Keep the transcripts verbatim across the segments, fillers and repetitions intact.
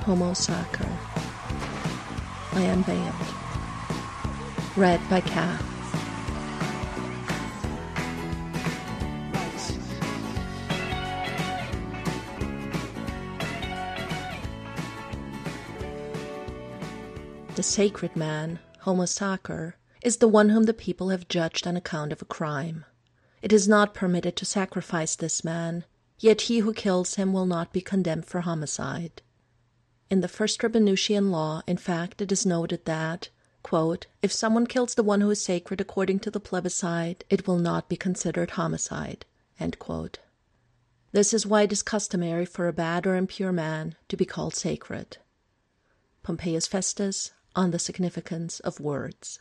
Homo Sacer by Unveiled. Read by Kat. The sacred man, Homo Sacer, is the one whom the people have judged on account of a crime. It is not permitted to sacrifice this man, yet he who kills him will not be condemned for homicide. In the first Rabbanutian law, in fact, it is noted that, quote, if someone kills the one who is sacred according to the plebiscite, it will not be considered homicide. End quote. This is why it is customary for a bad or impure man to be called sacred. Pompeius Festus on the significance of words.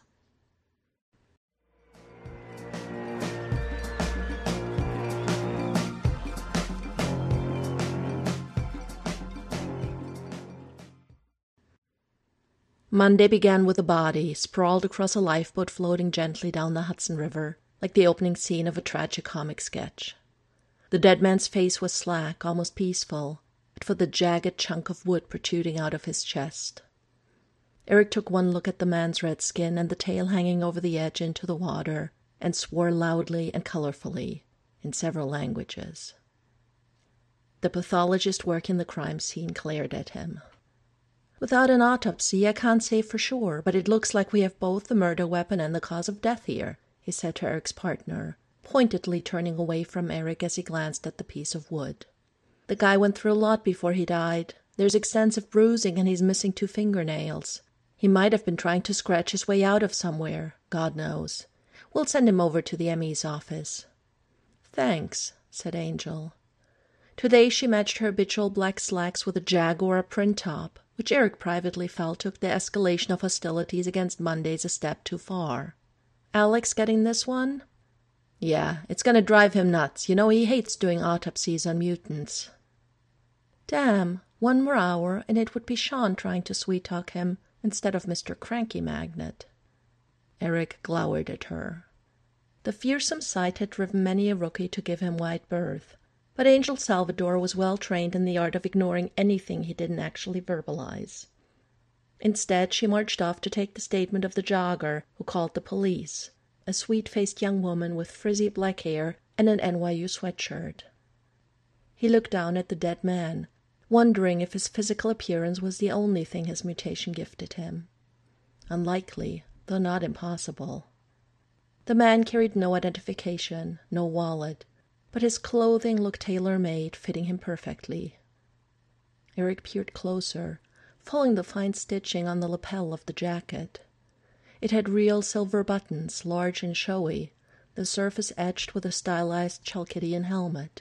Monday began with a body sprawled across a lifeboat floating gently down the Hudson River, like the opening scene of a tragicomic sketch. The dead man's face was slack, almost peaceful, but for the jagged chunk of wood protruding out of his chest. Eric took one look at the man's red skin and the tail hanging over the edge into the water, and swore loudly and colorfully, in several languages. The pathologist working the crime scene glared at him. Without an autopsy, I can't say for sure, but it looks like we have both the murder weapon and the cause of death here, he said to Eric's partner, pointedly turning away from Eric as he glanced at the piece of wood. The guy went through a lot before he died. There's extensive bruising and he's missing two fingernails. He might have been trying to scratch his way out of somewhere, God knows. We'll send him over to the M E's office. Thanks, said Angel. Today she matched her habitual black slacks with a Jaguar print top, which Eric privately felt took the escalation of hostilities against Mondays a step too far. Alex getting this one? Yeah, it's going to drive him nuts. You know, he hates doing autopsies on mutants. Damn, one more hour and it would be Sean trying to sweet-talk him instead of Mister Cranky Magnet. Eric glowered at her. The fearsome sight had driven many a rookie to give him wide berth, but Angel Salvador was well trained in the art of ignoring anything he didn't actually verbalize. Instead, she marched off to take the statement of the jogger who called the police, a sweet-faced young woman with frizzy black hair and an N Y U sweatshirt. He looked down at the dead man, wondering if his physical appearance was the only thing his mutation gifted him. Unlikely, though not impossible. The man carried no identification, no wallet, but his clothing looked tailor-made, fitting him perfectly. Eric peered closer, following the fine stitching on the lapel of the jacket. It had real silver buttons, large and showy, the surface etched with a stylized Chalkidian helmet.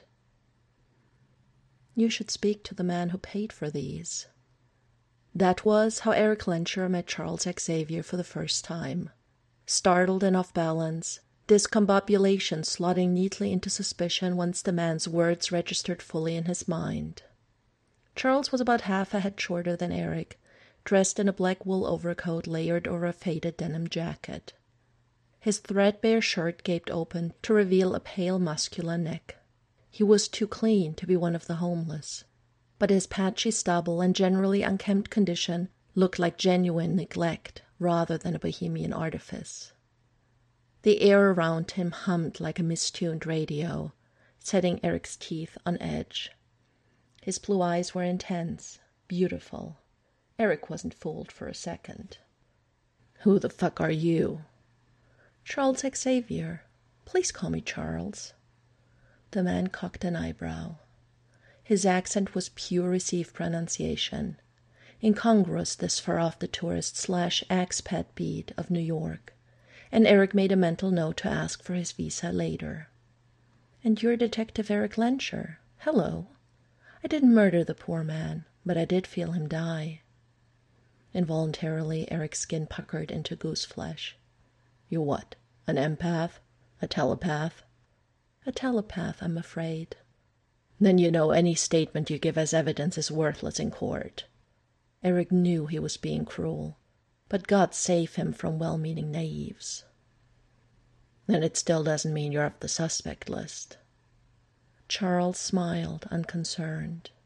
You should speak to the man who paid for these. That was how Eric Lencher met Charles Xavier for the first time. Startled and off balance, discombobulation slotting neatly into suspicion once the man's words registered fully in his mind. Charles was about half a head shorter than Eric, dressed in a black wool overcoat layered over a faded denim jacket. His threadbare shirt gaped open to reveal a pale muscular neck. He was too clean to be one of the homeless, but his patchy stubble and generally unkempt condition looked like genuine neglect rather than a bohemian artifice. The air around him hummed like a mistuned radio, setting Eric's teeth on edge. His blue eyes were intense, beautiful. Eric wasn't fooled for a second. Who the fuck are you? Charles Xavier. Please call me Charles. The man cocked an eyebrow. His accent was pure received pronunciation, incongruous this far off the tourist slash expat beat of New York, and Eric made a mental note to ask for his visa later. And you're Detective Eric Lencher. Hello. I didn't murder the poor man, but I did feel him die. Involuntarily, Eric's skin puckered into goose flesh. You what, an empath? A telepath? A telepath, I'm afraid. Then you know any statement you give as evidence is worthless in court. Eric knew he was being cruel, but God save him from well-meaning naives. Then it still doesn't mean you're off the suspect list. Charles smiled, unconcerned.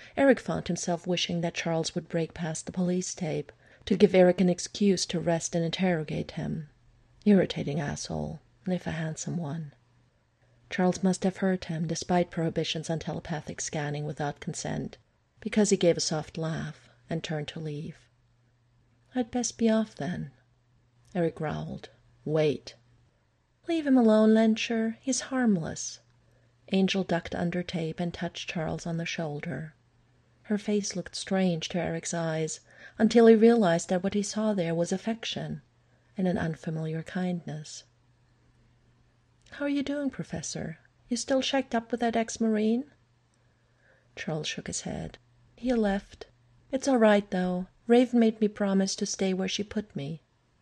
Eric found himself wishing that Charles would break past the police tape to give Eric an excuse to rest and interrogate him. Irritating asshole, if a handsome one. Charles must have hurt him, despite prohibitions on telepathic scanning without consent, because he gave a soft laugh and turned to leave. I'd best be off then. Eric growled. Wait. Leave him alone, Lencher. He's harmless. Angel ducked under tape and touched Charles on the shoulder. Her face looked strange to Eric's eyes, until he realized that what he saw there was affection and an unfamiliar kindness. How are you doing, Professor? You still shacked up with that ex-Marine? Charles shook his head. He left. It's all right, though. Raven made me promise to stay where she put me.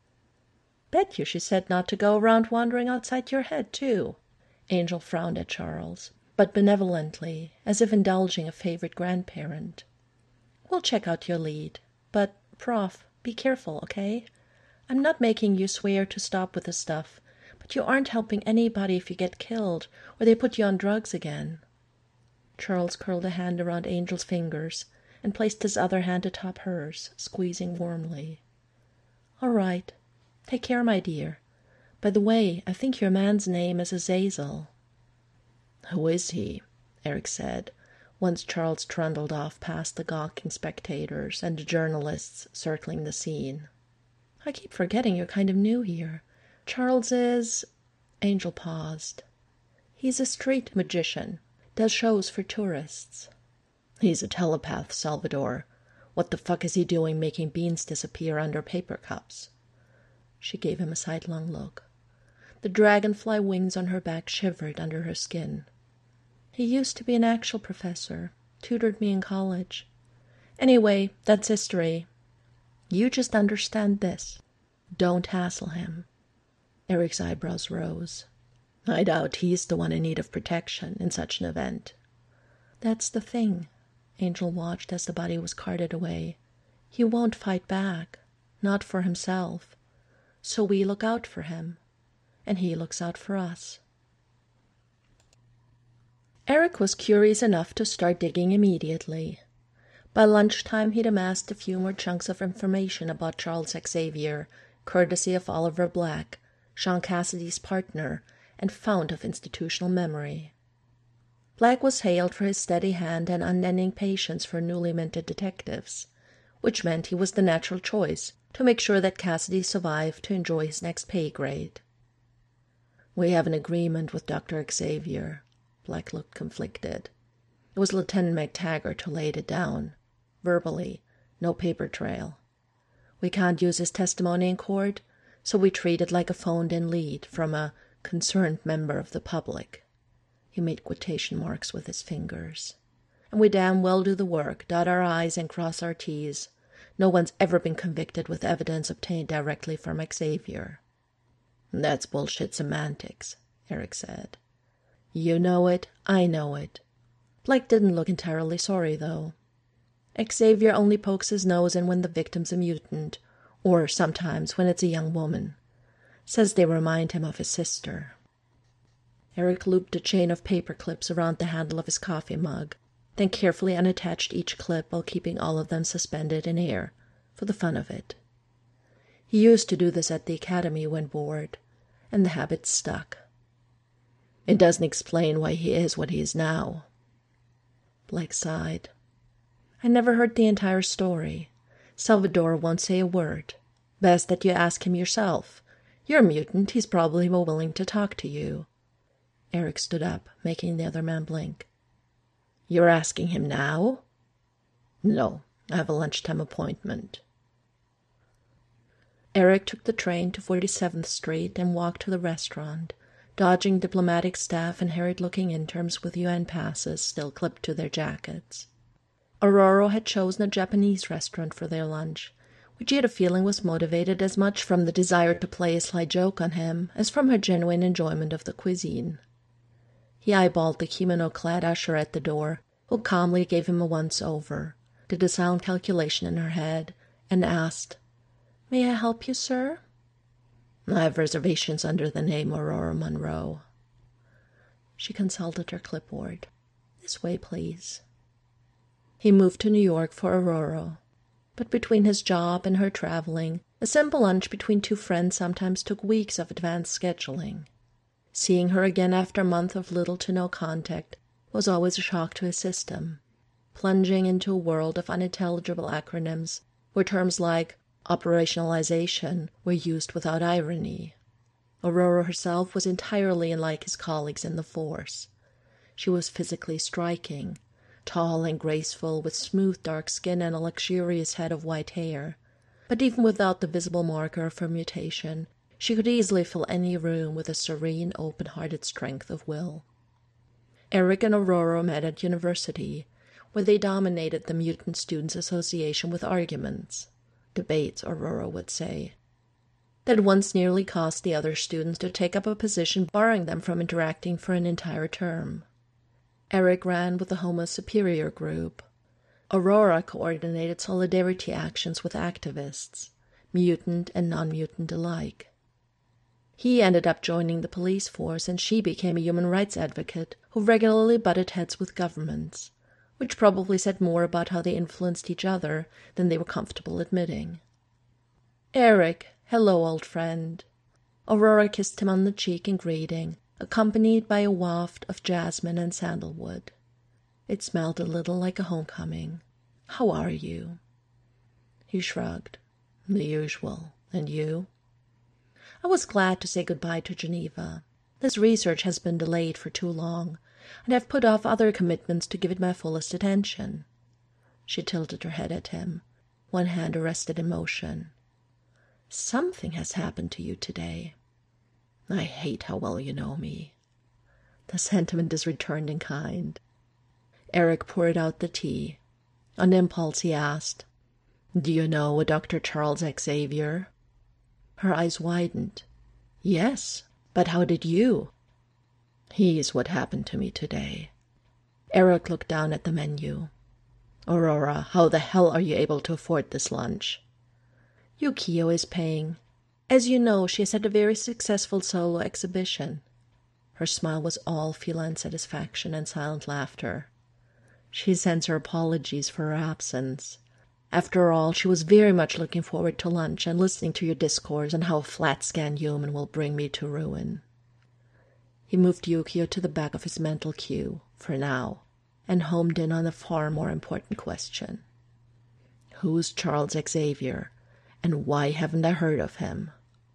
Bet you she said not to go around wandering outside your head, too. Angel frowned at Charles, but benevolently, as if indulging a favorite grandparent. We'll check out your lead. But, Prof, be careful, okay? I'm not making you swear to stop with the stuff, but you aren't helping anybody if you get killed, or they put you on drugs again. Charles curled a hand around Angel's fingers and placed his other hand atop hers, squeezing warmly. All right. Take care, my dear. By the way, I think your man's name is Azazel. Who is he? Eric said, once Charles trundled off past the gawking spectators and the journalists circling the scene. I keep forgetting you're kind of new here. Charles is... Angel paused. He's a street magician. Does shows for tourists. He's a telepath, Salvador. What the fuck is he doing making beans disappear under paper cups? She gave him a sidelong look. The dragonfly wings on her back shivered under her skin. He used to be an actual professor. Tutored me in college. Anyway, that's history. You just understand this. Don't hassle him. Eric's eyebrows rose. I doubt he's the one in need of protection in such an event. That's the thing. Angel watched as the body was carted away. He won't fight back. Not for himself. So we look out for him. And he looks out for us. Eric was curious enough to start digging immediately. By lunchtime he'd amassed a few more chunks of information about Charles Xavier, courtesy of Oliver Black, Sean Cassidy's partner, and fount of institutional memory. Black was hailed for his steady hand and unending patience for newly minted detectives, which meant he was the natural choice to make sure that Cassidy survived to enjoy his next pay grade. We have an agreement with Doctor Xavier. Black looked conflicted. It was Lieutenant McTaggart who laid it down, verbally, no paper trail. We can't use his testimony in court, so we treat it like a phoned-in lead from a concerned member of the public. He made quotation marks with his fingers. And we damn well do the work, dot our I's and cross our T's. No one's ever been convicted with evidence obtained directly from Xavier. That's bullshit semantics, Eric said. You know it, I know it. Blake didn't look entirely sorry, though. Xavier only pokes his nose in when the victim's a mutant, or sometimes when it's a young woman. Says they remind him of his sister. Eric looped a chain of paper clips around the handle of his coffee mug, then carefully unattached each clip while keeping all of them suspended in air, for the fun of it. He used to do this at the academy when bored, and the habit stuck. It doesn't explain why he is what he is now. Blake sighed. I never heard the entire story. Salvador won't say a word. Best that you ask him yourself. You're a mutant, he's probably more willing to talk to you. Eric stood up, making the other man blink. You're asking him now? No, I have a lunchtime appointment. Eric took the train to forty-seventh Street and walked to the restaurant, dodging diplomatic staff and harried-looking interns with U N passes still clipped to their jackets. Aurora had chosen a Japanese restaurant for their lunch, which he had a feeling was motivated as much from the desire to play a sly joke on him as from her genuine enjoyment of the cuisine. He eyeballed the kimono-clad usher at the door, who calmly gave him a once-over, did a sound calculation in her head, and asked, May I help you, sir? I have reservations under the name Aurora Monroe. She consulted her clipboard. This way, please. He moved to New York for Aurora. But between his job and her traveling, a simple lunch between two friends sometimes took weeks of advanced scheduling. Seeing her again after a month of little to no contact was always a shock to his system, plunging into a world of unintelligible acronyms where terms like operationalization were used without irony. Aurora herself was entirely unlike his colleagues in the force. She was physically striking, tall and graceful, with smooth dark skin and a luxurious head of white hair. But even without the visible marker of her mutation, she could easily fill any room with a serene, open-hearted strength of will. Eric and Aurora met at university, where they dominated the Mutant Students' Association with arguments. Debates, Aurora would say, that once nearly caused the other students to take up a position barring them from interacting for an entire term. Eric ran with the Homo Superior group. Aurora coordinated solidarity actions with activists, mutant and non-mutant alike. He ended up joining the police force, and she became a human rights advocate who regularly butted heads with governments, which probably said more about how they influenced each other than they were comfortable admitting. "Eric, hello, old friend." Aurora kissed him on the cheek in greeting, accompanied by a waft of jasmine and sandalwood. It smelled a little like a homecoming. "How are you?" He shrugged. "The usual. And you?" "I was glad to say goodbye to Geneva. This research has been delayed for too long, and I've put off other commitments to give it my fullest attention." She tilted her head at him, one hand arrested in motion. "Something has happened to you today." "I hate how well you know me." "The sentiment is returned in kind." Eric poured out the tea. On impulse he asked, "Do you know a Doctor Charles Xavier?" Her eyes widened. "Yes, but how did you?" "He's what happened to me today." Eric looked down at the menu. "Aurora, how the hell are you able to afford this lunch?" "Yukio is paying. As you know, she has had a very successful solo exhibition." Her smile was all feline satisfaction and silent laughter. She sends her apologies for her absence. After all, she was very much looking forward to lunch and listening to your discourse on how a flat-scanned human will bring me to ruin. He moved Yukio to the back of his mental queue, for now, and homed in on a far more important question. "Who's Charles Xavier, and why haven't I heard of him?"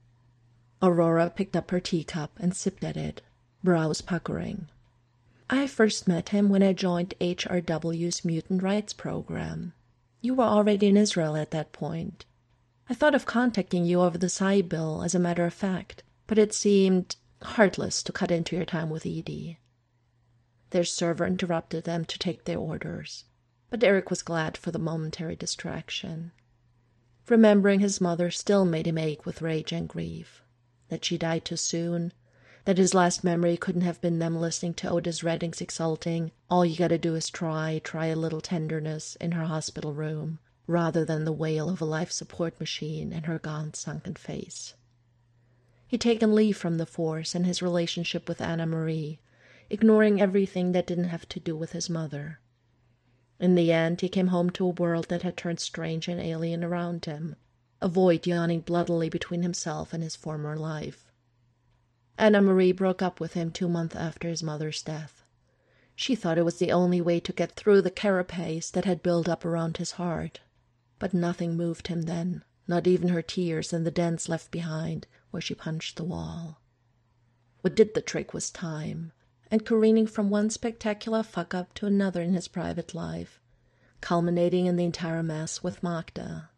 Aurora picked up her teacup and sipped at it, brows puckering. "I first met him when I joined H R W's Mutant Rights Program. You were already in Israel at that point. I thought of contacting you over the Psy bill, as a matter of fact, but it seemed heartless to cut into your time with Edie." Their server interrupted them to take their orders, but Eric was glad for the momentary distraction. Remembering his mother still made him ache with rage and grief. That she died too soon, that his last memory couldn't have been them listening to Otis Redding's exulting, "All you gotta do is try, try a little tenderness" in her hospital room, rather than the wail of a life support machine in her gaunt, sunken face. He'd taken leave from the force and his relationship with Anna Marie, ignoring everything that didn't have to do with his mother. In the end, he came home to a world that had turned strange and alien around him, a void yawning bloodily between himself and his former life. Anna Marie broke up with him two months after his mother's death. She thought it was the only way to get through the carapace that had built up around his heart. But nothing moved him then, not even her tears and the dents left behind where she punched the wall. What did the trick was time, and careening from one spectacular fuck-up to another in his private life, culminating in the entire mess with Magda.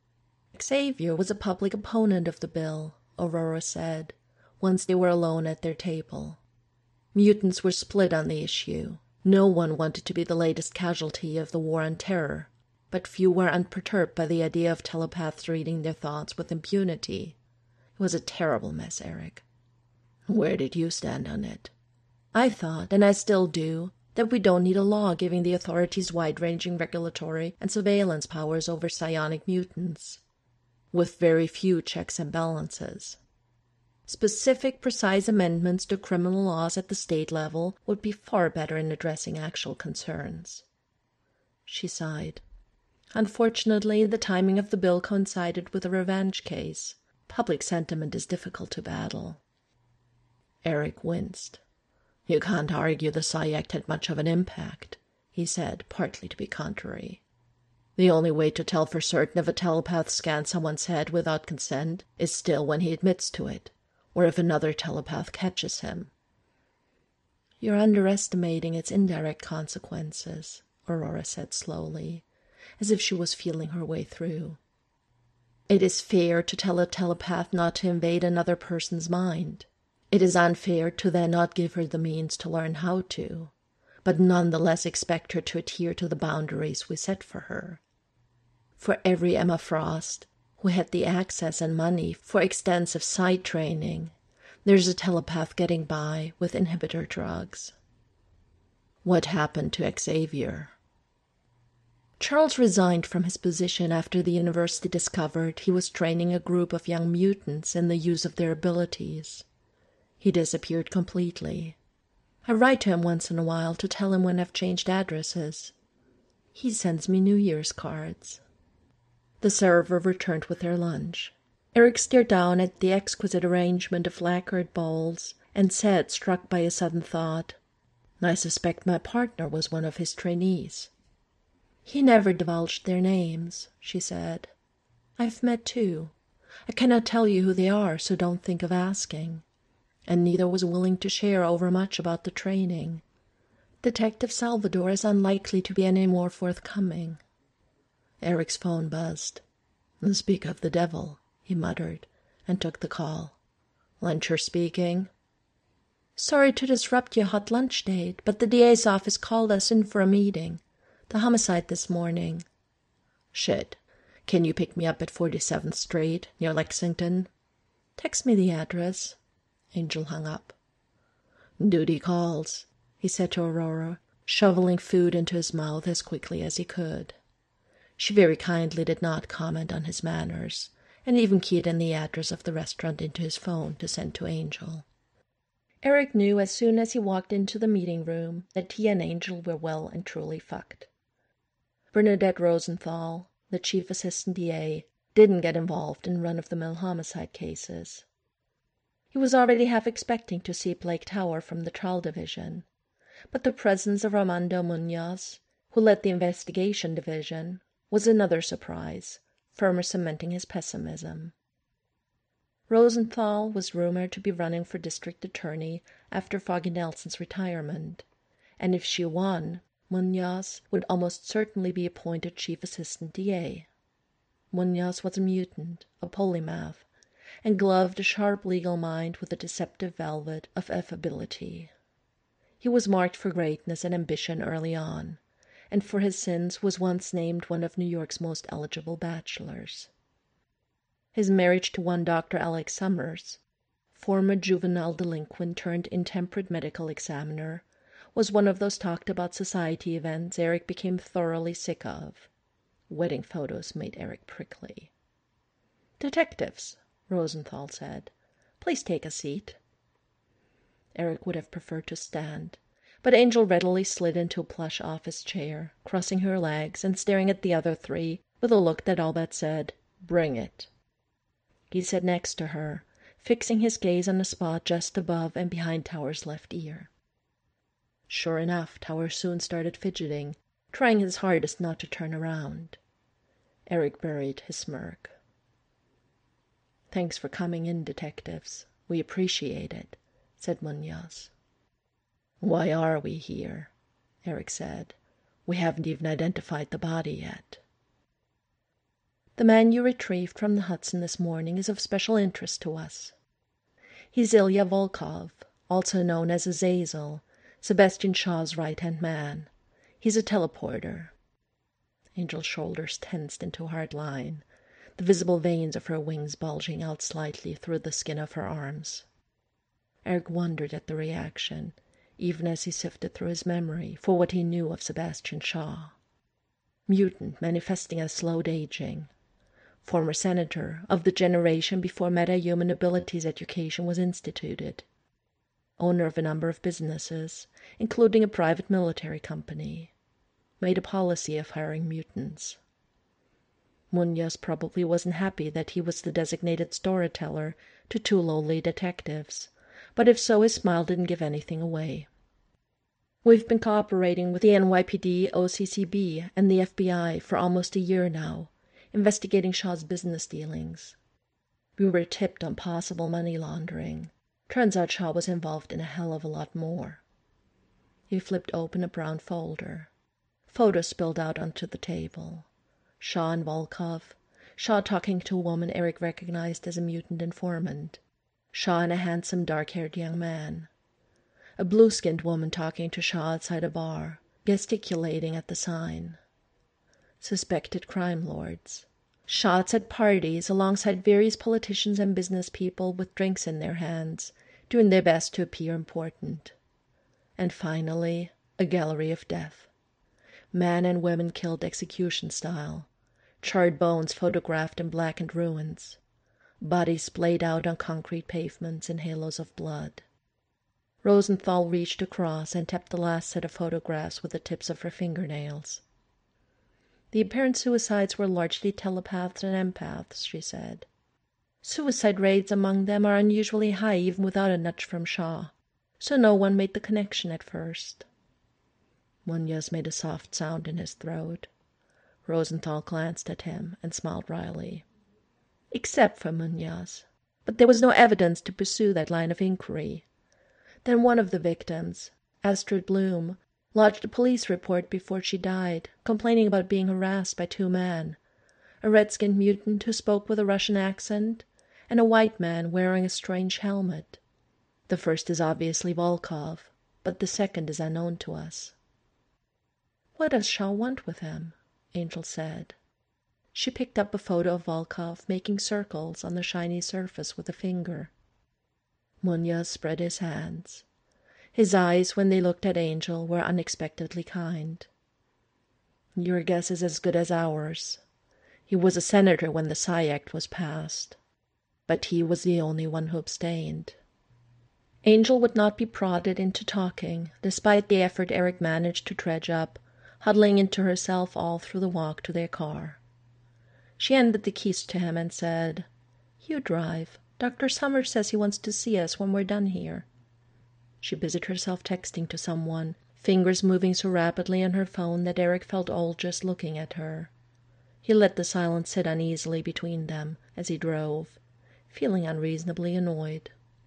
Xavier was a public opponent of the bill, Aurora said, once they were alone at their table. Mutants were split on the issue. No one wanted to be the latest casualty of the war on terror, but few were unperturbed by the idea of telepaths reading their thoughts with impunity. It was a terrible mess, Eric. Where did you stand on it? I thought, and I still do, that we don't need a law giving the authorities wide-ranging regulatory and surveillance powers over psionic mutants, with very few checks and balances. Specific, precise amendments to criminal laws at the state level would be far better in addressing actual concerns. she sighed. Unfortunately, the timing of the bill coincided with a revenge case. Public sentiment is difficult to battle. Eric winced. You can't argue the Psy-Act had much of an impact, he said, partly to be contrary. The only way to tell for certain if a telepath scans someone's head without consent is still when he admits to it, or if another telepath catches him. You're underestimating its indirect consequences, Aurora said slowly, as if she was feeling her way through. It is fair to tell a telepath not to invade another person's mind. It is unfair to then not give her the means to learn how to, but nonetheless expect her to adhere to the boundaries we set for her. For every Emma Frost who had the access and money for extensive side training, there's a telepath getting by with inhibitor drugs. What happened to Xavier? Charles resigned from his position after the university discovered he was training a group of young mutants in the use of their abilities. He disappeared completely. I write to him once in a while to tell him when I've changed addresses. He sends me New Year's cards. The server returned with their lunch. Eric stared down at the exquisite arrangement of lacquered bowls and said, struck by a sudden thought, I suspect my partner was one of his trainees. He never divulged their names, she said. I've met two. I cannot tell you who they are, so don't think of asking. And neither was willing to share overmuch about the training. Detective Salvador is unlikely to be any more forthcoming. Eric's phone buzzed. Speak of the devil, he muttered, and took the call. Luncher speaking. Sorry to disrupt your hot lunch date, but the D A's office called us in for a meeting. The homicide this morning. Shit. Can you pick me up at forty-seventh Street, near Lexington? Text me the address. Angel hung up. Duty calls, he said to Aurora, shoveling food into his mouth as quickly as he could. She very kindly did not comment on his manners, and even keyed in the address of the restaurant into his phone to send to Angel. Eric knew as soon as he walked into the meeting room that he and Angel were well and truly fucked. Bernadette Rosenthal, the chief assistant D A, didn't get involved in run-of-the-mill homicide cases. He was already half expecting to see Blake Tower from the trial division, but the presence of Armando Munoz, who led the investigation division, was another surprise, firmly cementing his pessimism. Rosenthal was rumored to be running for district attorney after Foggy Nelson's retirement, and if she won, Munoz would almost certainly be appointed chief assistant D A. Munoz was a mutant, a polymath, and gloved a sharp legal mind with a deceptive velvet of affability. He was marked for greatness and ambition early on, and for his sins was once named one of New York's most eligible bachelors. His marriage to one Doctor Alex Summers, former juvenile delinquent turned intemperate medical examiner, was one of those talked-about society events Eric became thoroughly sick of. Wedding photos made Eric prickly. "Detectives," Rosenthal said. "Please take a seat." Eric would have preferred to stand, but Angel readily slid into a plush office chair, crossing her legs and staring at the other three with a look that all but said, "Bring it." He sat next to her, fixing his gaze on a spot just above and behind Tower's left ear. Sure enough, Tower soon started fidgeting, trying his hardest not to turn around. Eric buried his smirk. "Thanks for coming in, detectives. We appreciate it," said Munoz. "Why are we here?" Eric said. "We haven't even identified the body yet." "The man you retrieved from the Hudson this morning is of special interest to us. He's Ilya Volkov, also known as Azazel, Sebastian Shaw's right-hand man. He's a teleporter." Angel's shoulders tensed into a hard line, the visible veins of her wings bulging out slightly through the skin of her arms. Eric wondered at the reaction, even as he sifted through his memory for what he knew of Sebastian Shaw. Mutant manifesting as slowed aging. Former senator of the generation before meta-human abilities education was instituted. Owner of a number of businesses, including a private military company. made a policy of hiring mutants. Munoz probably wasn't happy that he was the designated storyteller to two lowly detectives, but if so, his smile didn't give anything away. We've been cooperating with the N Y P D, O C C B, and the F B I for almost a year now, investigating Shaw's business dealings. We were tipped on possible money laundering. Turns out Shaw was involved in a hell of a lot more. He flipped open a brown folder. Photos spilled out onto the table. Shaw and Volkov. Shaw talking to a woman Eric recognized as a mutant informant. Shaw and a handsome, dark-haired young man. A blue-skinned woman talking to Shaw outside a bar, gesticulating at the sign. Suspected crime lords. Shots at parties alongside various politicians and business people with drinks in their hands, doing their best to appear important. And finally, a gallery of death. Men and women killed execution style. Charred bones photographed in blackened ruins. Bodies splayed out on concrete pavements in halos of blood. Rosenthal reached across and tapped the last set of photographs with the tips of her fingernails. The apparent suicides were largely telepaths and empaths, she said. Suicide rates among them are unusually high even without a nudge from Shaw, so no one made the connection at first. Munoz made a soft sound in his throat. Rosenthal glanced at him and smiled wryly. Except for Munoz. But there was no evidence to pursue that line of inquiry. Then one of the victims, Astrid Bloom, lodged a police report before she died, complaining about being harassed by two men, a red-skinned mutant who spoke with a Russian accent, and a white man wearing a strange helmet. The first is obviously Volkov, but the second is unknown to us. "What does Shaw want with him?" Angel said. She picked up a photo of Volkov making circles on the shiny surface with a finger. Munoz spread his hands. His eyes, when they looked at Angel, were unexpectedly kind. "Your guess is as good as ours. He was a senator when the Psi Act was passed, but he was the only one who abstained." Angel would not be prodded into talking, despite the effort Eric managed to dredge up, huddling into herself all through the walk to their car. She handed the keys to him and said, "You drive. Doctor Summers says he wants to see us when we're done here." She busied herself texting to someone, fingers moving so rapidly on her phone that Eric felt old just looking at her. He let the silence sit uneasily between them as he drove, feeling unreasonably annoyed.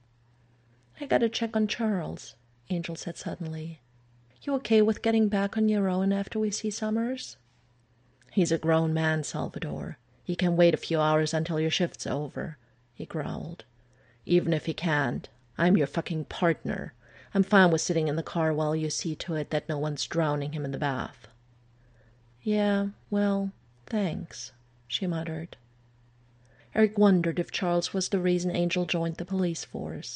"I gotta check on Charles," Angel said suddenly. "You okay with getting back on your own after we see Summers?" "He's a grown man, Salvador. He can wait a few hours until your shift's over," he growled. "Even if he can't, I'm your fucking partner. I'm fine with sitting in the car while you see to it that no one's drowning him in the bath." "Yeah, well, thanks," she muttered. Eric wondered if Charles was the reason Angel joined the police force.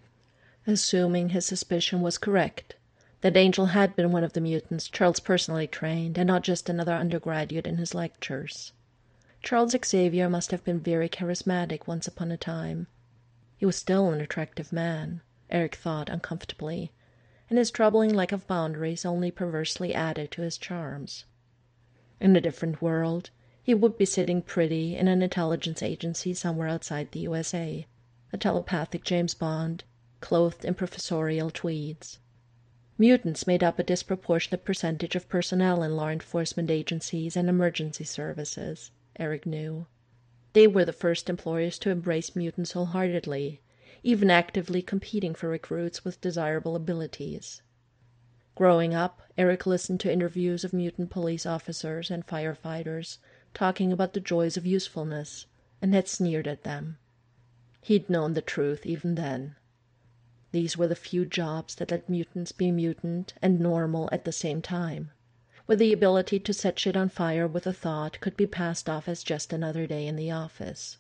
Assuming his suspicion was correct, that Angel had been one of the mutants Charles personally trained and not just another undergraduate in his lectures. Charles Xavier must have been very charismatic once upon a time. He was still an attractive man, Eric thought uncomfortably, and his troubling lack of boundaries only perversely added to his charms. In a different world, he would be sitting pretty in an intelligence agency somewhere outside the U S A, a telepathic James Bond, clothed in professorial tweeds. Mutants made up a disproportionate percentage of personnel in law enforcement agencies and emergency services, Eric knew. They were the first employers to embrace mutants wholeheartedly, even actively competing for recruits with desirable abilities. Growing up, Eric listened to interviews of mutant police officers and firefighters talking about the joys of usefulness, and had sneered at them. He'd known the truth even then. These were the few jobs that let mutants be mutant and normal at the same time, where the ability to set shit on fire with a thought could be passed off as just another day in the office.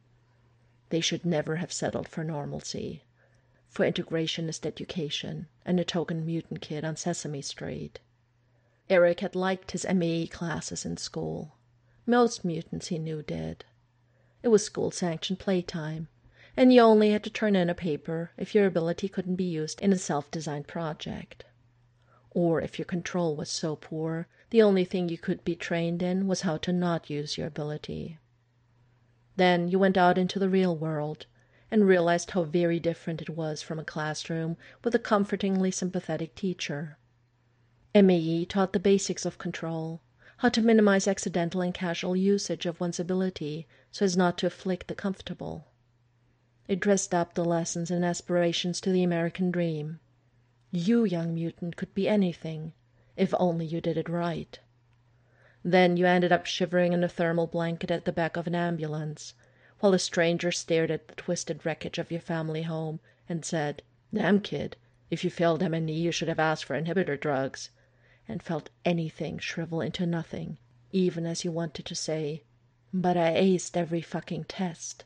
They should never have settled for normalcy, for integrationist education and a token mutant kid on Sesame Street. Eric had liked his M A E classes in school. Most mutants he knew did. It was school-sanctioned playtime, and you only had to turn in a paper if your ability couldn't be used in a self-designed project. Or if your control was so poor The only thing you could be trained in was how to not use your ability. Then you went out into the real world and realized how very different it was from a classroom with a comfortingly sympathetic teacher. M A E taught the basics of control, how to minimize accidental and casual usage of one's ability so as not to afflict the comfortable. It dressed up the lessons and aspirations to the American dream. You, young mutant, could be anything, if only you did it right. Then you ended up shivering in a thermal blanket at the back of an ambulance, while a stranger stared at the twisted wreckage of your family home and said, "Damn, kid, if you failed M and E, you should have asked for inhibitor drugs," and felt anything shrivel into nothing, even as you wanted to say, "But I aced every fucking test."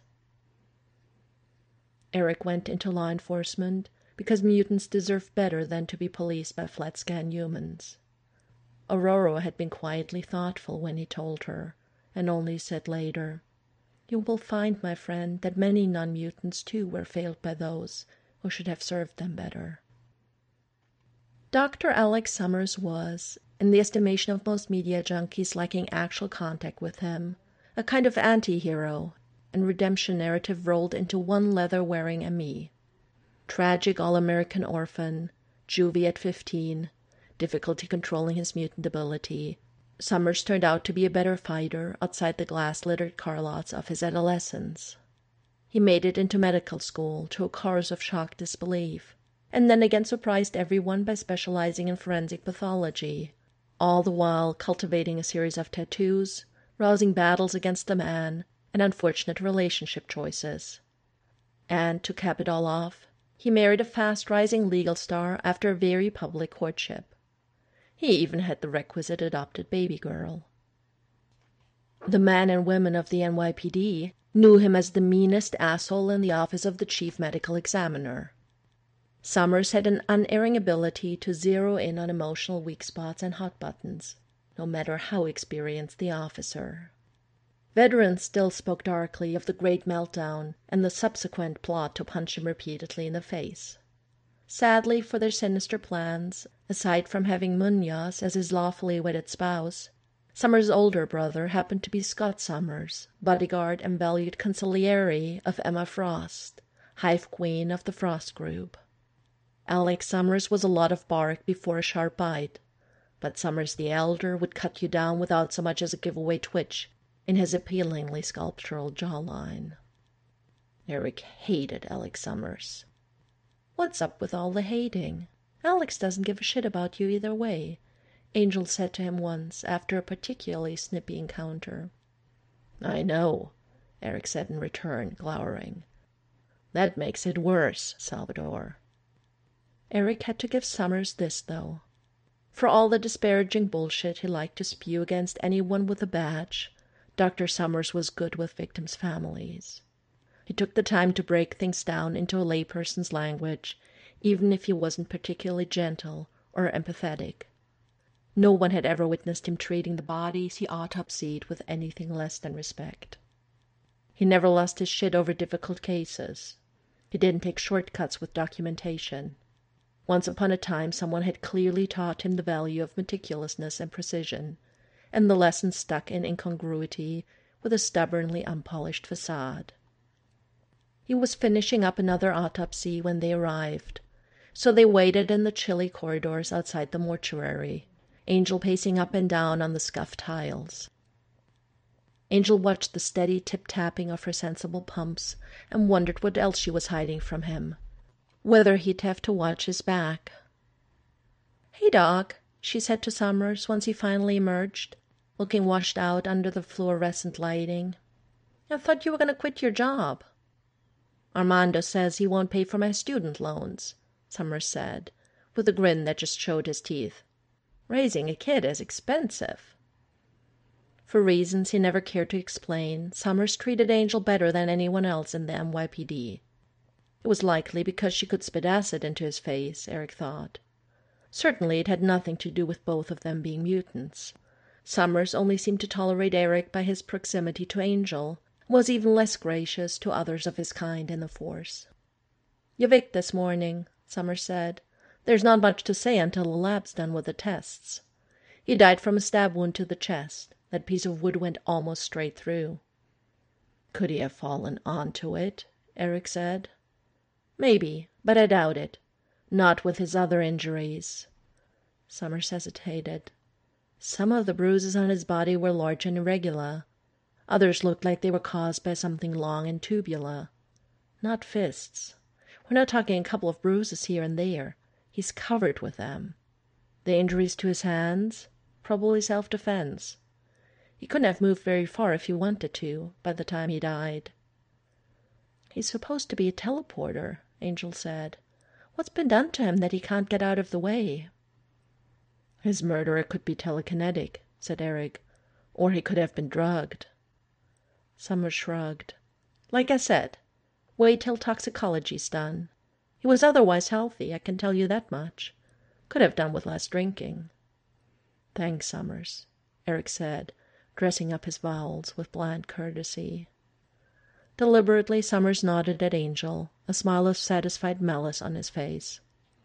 Eric went into law enforcement because mutants deserve better than to be policed by flat-scan humans. Aurora had been quietly thoughtful when he told her, and only said later, "You will find, my friend, that many non-mutants too were failed by those who should have served them better." Doctor Alex Summers was, in the estimation of most media junkies lacking actual contact with him, a kind of anti-hero, and redemption narrative rolled into one leather-wearing M E. Tragic all-American orphan, juvie at fifteen, difficulty controlling his mutant ability, Summers turned out to be a better fighter outside the glass-littered car lots of his adolescence. He made it into medical school to a chorus of shocked disbelief, and then again surprised everyone by specializing in forensic pathology, all the while cultivating a series of tattoos, rousing battles against the man, and unfortunate relationship choices. And, to cap it all off, he married a fast-rising legal star after a very public courtship. He even had the requisite adopted baby girl. The men and women of the N Y P D knew him as the meanest asshole in the office of the chief medical examiner. Summers had an unerring ability to zero in on emotional weak spots and hot buttons, no matter how experienced the officer. Veterans still spoke darkly of the Great Meltdown and the subsequent plot to punch him repeatedly in the face. Sadly for their sinister plans, aside from having Munoz as his lawfully wedded spouse, Summers' older brother happened to be Scott Summers, bodyguard and valued consigliere of Emma Frost, hive queen of the Frost Group. Alex Summers was a lot of bark before a sharp bite, but Summers the elder would cut you down without so much as a giveaway twitch in his appealingly sculptural jawline. Eric hated Alex Summers. "What's up with all the hating? Alex doesn't give a shit about you either way," Angel said to him once after a particularly snippy encounter. "I know," Eric said in return, glowering. "That makes it worse, Salvador." Eric had to give Summers this, though. For all the disparaging bullshit he liked to spew against anyone with a badge, Doctor Summers was good with victims' families. He took the time to break things down into a layperson's language, even if he wasn't particularly gentle or empathetic. No one had ever witnessed him treating the bodies he autopsied with anything less than respect. He never lost his shit over difficult cases. He didn't take shortcuts with documentation. Once upon a time someone had clearly taught him the value of meticulousness and precision, and the lesson stuck in incongruity with a stubbornly unpolished facade. He was finishing up another autopsy when they arrived, so they waited in the chilly corridors outside the mortuary, Angel pacing up and down on the scuffed tiles. Angel watched the steady tip-tapping of her sensible pumps and wondered what else she was hiding from him, whether he'd have to watch his back. "Hey, Doc," she said to Summers once he finally emerged, looking washed out under the fluorescent lighting. "I thought you were going to quit your job." "Armando says he won't pay for my student loans," Summers said, with a grin that just showed his teeth. "Raising a kid is expensive." For reasons he never cared to explain, Summers treated Angel better than anyone else in the N Y P D. It was likely because she could spit acid into his face, Eric thought. Certainly it had nothing to do with both of them being mutants. Summers only seemed to tolerate Eric by his proximity to Angel, and was even less gracious to others of his kind in the Force. "You Vic this morning," Summers said. "There's not much to say until the lab's done with the tests." He died from a stab wound to the chest. That piece of wood went almost straight through." "Could he have fallen onto it?" Eric said. "Maybe, but I doubt it. Not with his other injuries." Summers hesitated. Some of the bruises on his body were large and irregular. Others looked like they were caused by something long and tubular. Not fists. We're not talking a couple of bruises here and there. He's covered with them. The injuries to his hands? Probably self-defense. He couldn't have moved very far if he wanted to, by the time he died. "He's supposed to be a teleporter," Angel said. "What's been done to him that he can't get out of the way?" "His murderer could be telekinetic," said Eric. "Or he could have been drugged." Summers shrugged. "Like I said, wait till toxicology's done. He was otherwise healthy, I can tell you that much. Could have done with less drinking." "Thanks, Summers," Eric said, dressing up his vowels with bland courtesy. Deliberately, Summers nodded at Angel, a smile of satisfied malice on his face.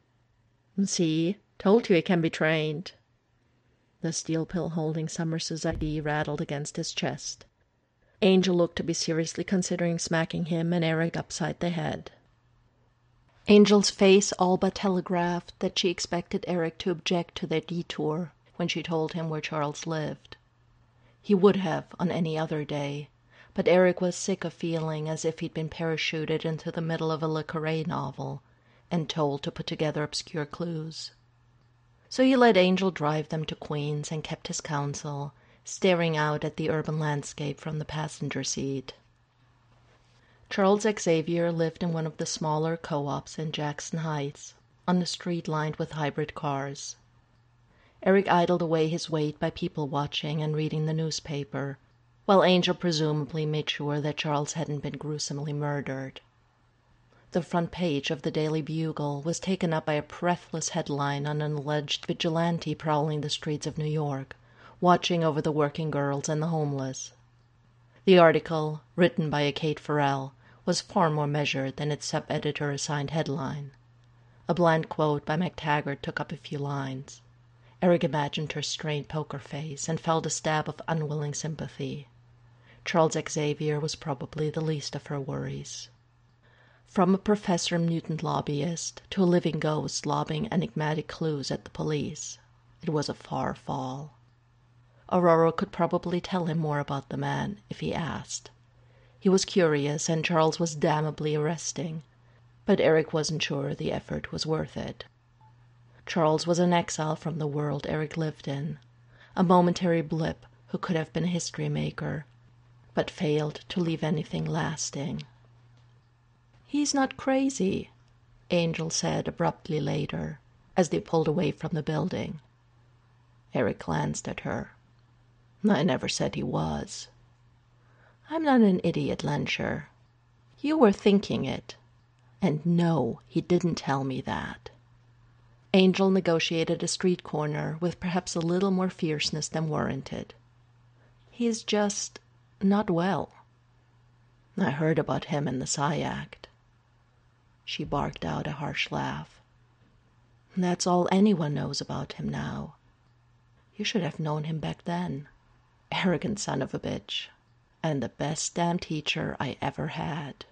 "See? Told you he can be trained." The steel pill holding Summers's I D rattled against his chest. Angel looked to be seriously considering smacking him and Eric upside the head. Angel's face all but telegraphed that she expected Eric to object to their detour when she told him where Charles lived. He would have on any other day, but Eric was sick of feeling as if he'd been parachuted into the middle of a Le Carré novel and told to put together obscure clues. So he let Angel drive them to Queens and kept his counsel, staring out at the urban landscape from the passenger seat. Charles Xavier lived in one of the smaller co-ops in Jackson Heights, on a street lined with hybrid cars. Eric idled away his weight by people-watching and reading the newspaper, while Angel presumably made sure that Charles hadn't been gruesomely murdered. The front page of the Daily Bugle was taken up by a breathless headline on an alleged vigilante prowling the streets of New York, watching over the working girls and the homeless. The article, written by a Kate Farrell, was far more measured than its sub-editor-assigned headline. A bland quote by MacTaggart took up a few lines. Eric imagined her strained poker face and felt a stab of unwilling sympathy. Charles Xavier was probably the least of her worries. From a Professor Mutant lobbyist to a living ghost lobbing enigmatic clues at the police, it was a far fall. Aurora could probably tell him more about the man if he asked. He was curious, and Charles was damnably arresting, but Eric wasn't sure the effort was worth it. Charles was an exile from the world Eric lived in, a momentary blip who could have been a history maker, but failed to leave anything lasting. "He's not crazy," Angel said abruptly later, as they pulled away from the building. Eric glanced at her. "I never said he was." "I'm not an idiot, Lencher. You were thinking it. And no, he didn't tell me that." Angel negotiated a street corner with perhaps a little more fierceness than warranted. "He's just not well." "I heard about him in the Psy Act." She barked out a harsh laugh. "That's all anyone knows about him now. You should have known him back then. Arrogant son of a bitch. And the best damn teacher I ever had."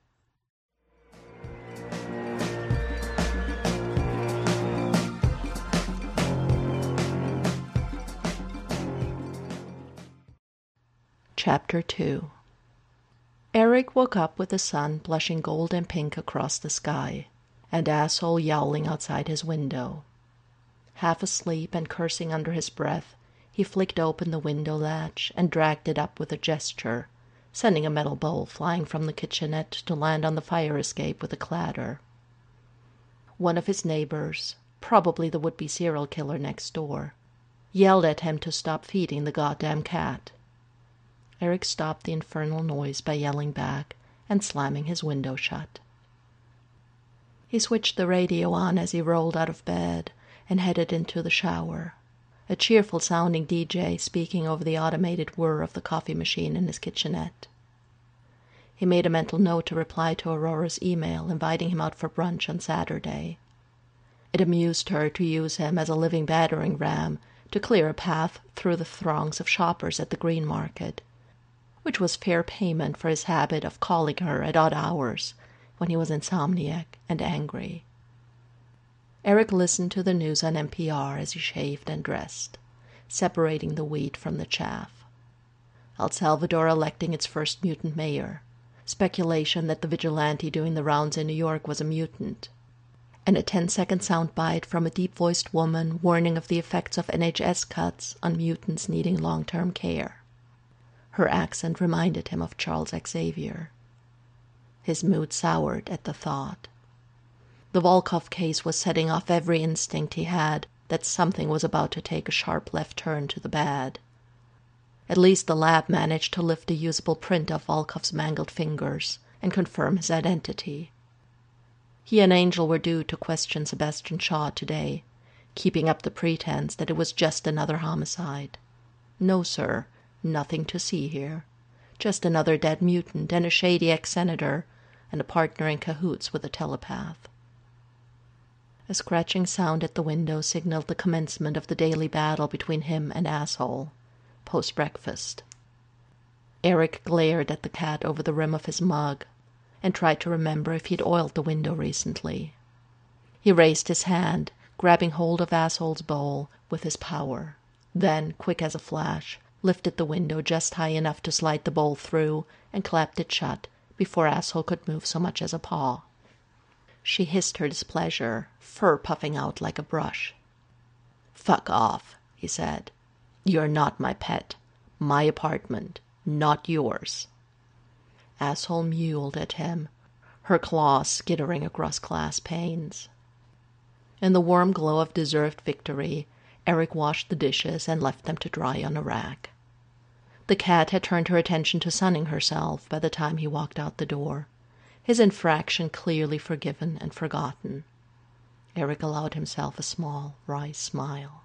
Chapter two. Eric woke up with the sun blushing gold and pink across the sky, and Asshole yowling outside his window. Half asleep and cursing under his breath, he flicked open the window latch and dragged it up with a gesture, sending a metal bowl flying from the kitchenette to land on the fire escape with a clatter. One of his neighbors, probably the would-be serial killer next door, yelled at him to stop feeding the goddamn cat. Eric stopped the infernal noise by yelling back and slamming his window shut. He switched the radio on as he rolled out of bed and headed into the shower, a cheerful-sounding D J speaking over the automated whir of the coffee machine in his kitchenette. He made a mental note to reply to Aurora's email inviting him out for brunch on Saturday. It amused her to use him as a living battering ram to clear a path through the throngs of shoppers at the Green Market, which was fair payment for his habit of calling her at odd hours when he was insomniac and angry. Eric listened to the news on N P R as he shaved and dressed, separating the wheat from the chaff. El Salvador electing its first mutant mayor, speculation that the vigilante doing the rounds in New York was a mutant, and a ten-second soundbite from a deep-voiced woman warning of the effects of N H S cuts on mutants needing long-term care. Her accent reminded him of Charles Xavier. His mood soured at the thought. The Volkov case was setting off every instinct he had that something was about to take a sharp left turn to the bad. At least the lab managed to lift a usable print of Volkov's mangled fingers and confirm his identity. He and Angel were due to question Sebastian Shaw today, keeping up the pretense that it was just another homicide. No, sir, nothing to see here. Just another dead mutant and a shady ex-senator and a partner in cahoots with a telepath. A scratching sound at the window signaled the commencement of the daily battle between him and Asshole, post-breakfast. Eric glared at the cat over the rim of his mug and tried to remember if he'd oiled the window recently. He raised his hand, grabbing hold of Asshole's bowl with his power, then, quick as a flash, lifted the window just high enough to slide the bowl through and clapped it shut before Asshole could move so much as a paw. She hissed her displeasure, fur puffing out like a brush. "Fuck off," he said. "You're not my pet. My apartment, not yours." Asshole mewled at him, her claws skittering across glass panes. In the warm glow of deserved victory, Eric washed the dishes and left them to dry on a rack. The cat had turned her attention to sunning herself by the time he walked out the door, his infraction clearly forgiven and forgotten. Eric allowed himself a small, wry smile.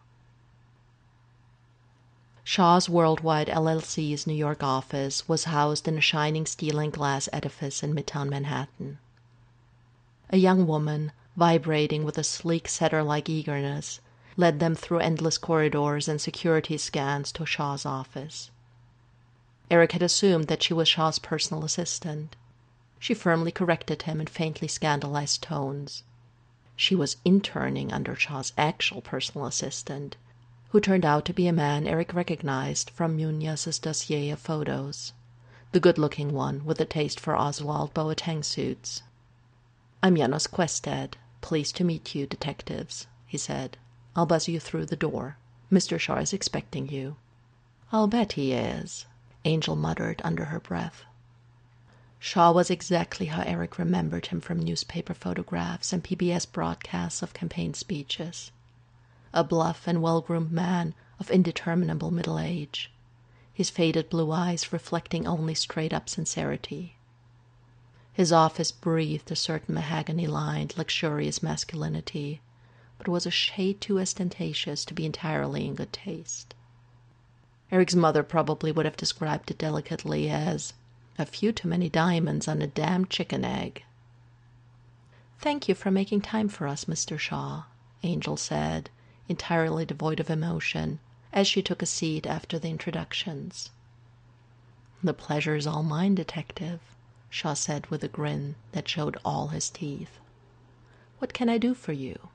Shaw's Worldwide L L C's New York office was housed in a shining steel and glass edifice in Midtown Manhattan. A young woman, vibrating with a sleek setter-like eagerness, led them through endless corridors and security scans to Shaw's office. Eric had assumed that she was Shaw's personal assistant. She firmly corrected him in faintly scandalized tones. She was interning under Shaw's actual personal assistant, who turned out to be a man Eric recognized from Munoz's dossier of photos, the good-looking one with a taste for Oswald Boateng suits. "I'm Janos Quested. Pleased to meet you, detectives," he said. "I'll buzz you through the door. Mister Shaw is expecting you." "I'll bet he is," Angel muttered under her breath. Shaw was exactly how Eric remembered him from newspaper photographs and P B S broadcasts of campaign speeches. A bluff and well-groomed man of indeterminable middle age, his faded blue eyes reflecting only straight-up sincerity. His office breathed a certain mahogany-lined, luxurious masculinity, but was a shade too ostentatious to be entirely in good taste. Eric's mother probably would have described it delicately as a few too many diamonds on a damn chicken egg. "Thank you for making time for us, Mister Shaw," Angel said, entirely devoid of emotion, as she took a seat after the introductions. "The pleasure is all mine, Detective," Shaw said with a grin that showed all his teeth. "What can I do for you?"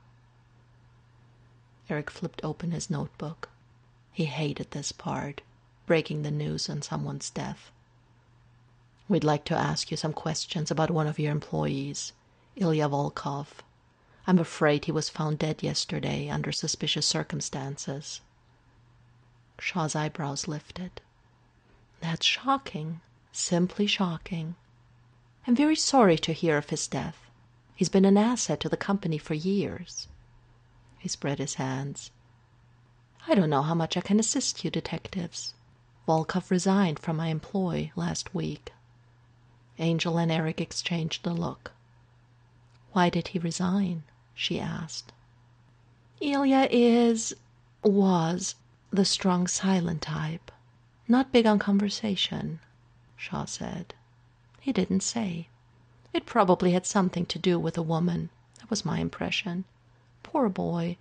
Eric flipped open his notebook. He hated this part, breaking the news on someone's death. "We'd like to ask you some questions about one of your employees, Ilya Volkov. I'm afraid he was found dead yesterday under suspicious circumstances." Shaw's eyebrows lifted. "That's shocking, simply shocking. I'm very sorry to hear of his death. He's been an asset to the company for years." He spread his hands. "I don't know how much I can assist you, detectives. Volkov resigned from my employ last week." Angel and Eric exchanged a look. "Why did he resign?" she asked. "Ilya is, was, the strong silent type. Not big on conversation," Shaw said. "He didn't say. It probably had something to do with a woman. That was my impression. Poor boy.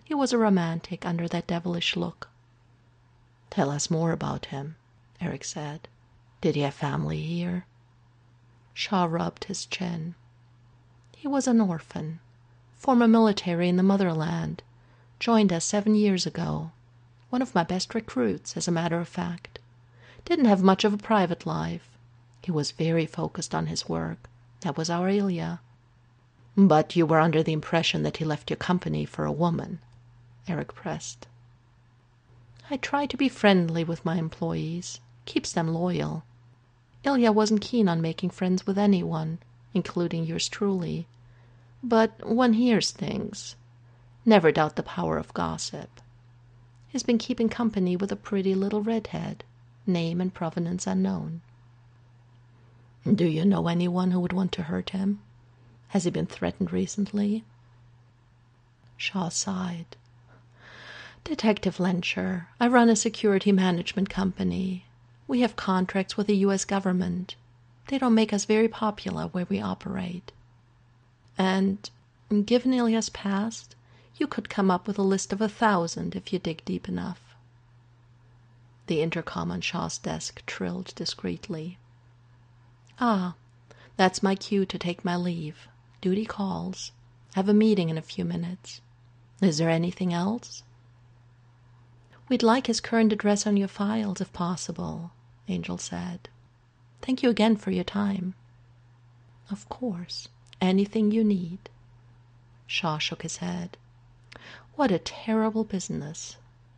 He was a romantic under that devilish look. "Tell us more about him," Eric said. "Did he have family here?" Shaw rubbed his chin. "He was an orphan. Former military in the motherland. Joined us seven years ago. One of my best recruits, as a matter of fact. Didn't have much of a private life. He was very focused on his work. That was our Ilya." "But you were under the impression that he left your company for a woman," Eric pressed. "I try to be friendly with my employees. Keeps them loyal. Ilya wasn't keen on making friends with anyone, including yours truly. But one hears things. Never doubt the power of gossip. He's been keeping company with a pretty little redhead, name and provenance unknown." "Do you know anyone who would want to hurt him? Has he been threatened recently?" Shaw sighed. "Detective Lencher, I run a security management company. We have contracts with the U S government. They don't make us very popular where we operate. And, given Ilya's past, you could come up with a list of a thousand if you dig deep enough." The intercom on Shaw's desk trilled discreetly. "Ah, that's my cue to take my leave. Duty calls. Have a meeting in a few minutes. Is there anything else?" "We'd like his current address on your files, if possible," Angel said. "Thank you again for your time." "Of course. Anything you need." Shaw shook his head. "What a terrible business."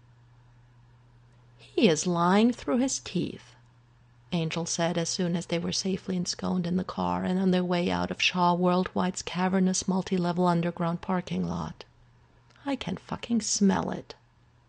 "He is lying through his teeth," Angel said as soon as they were safely ensconced in the car and on their way out of Shaw Worldwide's cavernous multi-level underground parking lot. "I can fucking smell it."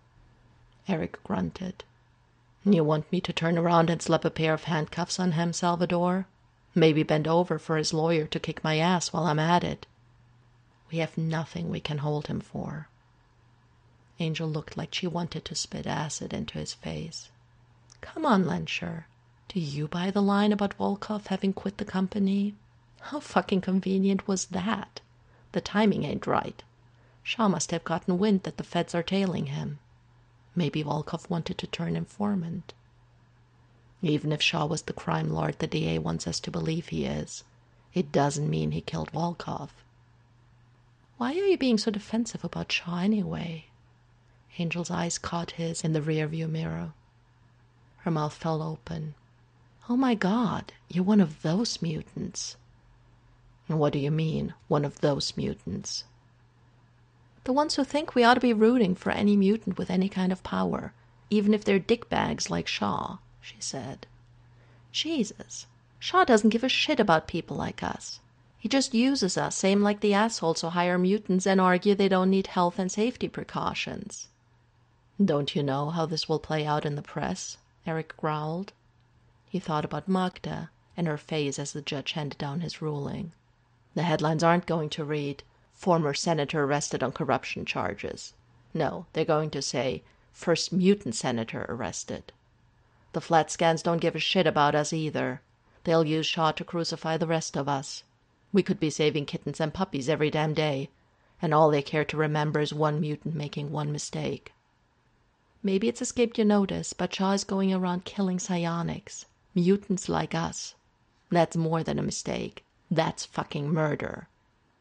Eric grunted. "You want me to turn around and slap a pair of handcuffs on him, Salvador? Maybe bend over for his lawyer to kick my ass while I'm at it? We have nothing we can hold him for." Angel looked like she wanted to spit acid into his face. "Come on, Lencher. Do you buy the line about Volkov having quit the company? How fucking convenient was that? The timing ain't right. Shaw must have gotten wind that the feds are tailing him. Maybe Volkov wanted to turn informant. Even if Shaw was the crime lord the D A wants us to believe he is, it doesn't mean he killed Volkov." "Why are you being so defensive about Shaw anyway?" Angel's eyes caught his in the rearview mirror. Her mouth fell open. "Oh my God, you're one of those mutants." "What do you mean, one of those mutants?" "The ones who think we ought to be rooting for any mutant with any kind of power, even if they're dickbags like Shaw," she said. "Jesus, Shaw doesn't give a shit about people like us. He just uses us, same like the assholes who hire mutants and argue they don't need health and safety precautions." "Don't you know how this will play out in the press?" Eric growled. He thought about Magda and her face as the judge handed down his ruling. "The headlines aren't going to read, 'Former senator arrested on corruption charges.' No, they're going to say, 'First mutant senator arrested.' The flat scans don't give a shit about us either. They'll use Shaw to crucify the rest of us. We could be saving kittens and puppies every damn day, and all they care to remember is one mutant making one mistake." "Maybe it's escaped your notice, but Shaw is going around killing psionics. Mutants like us. That's more than a mistake. That's fucking murder."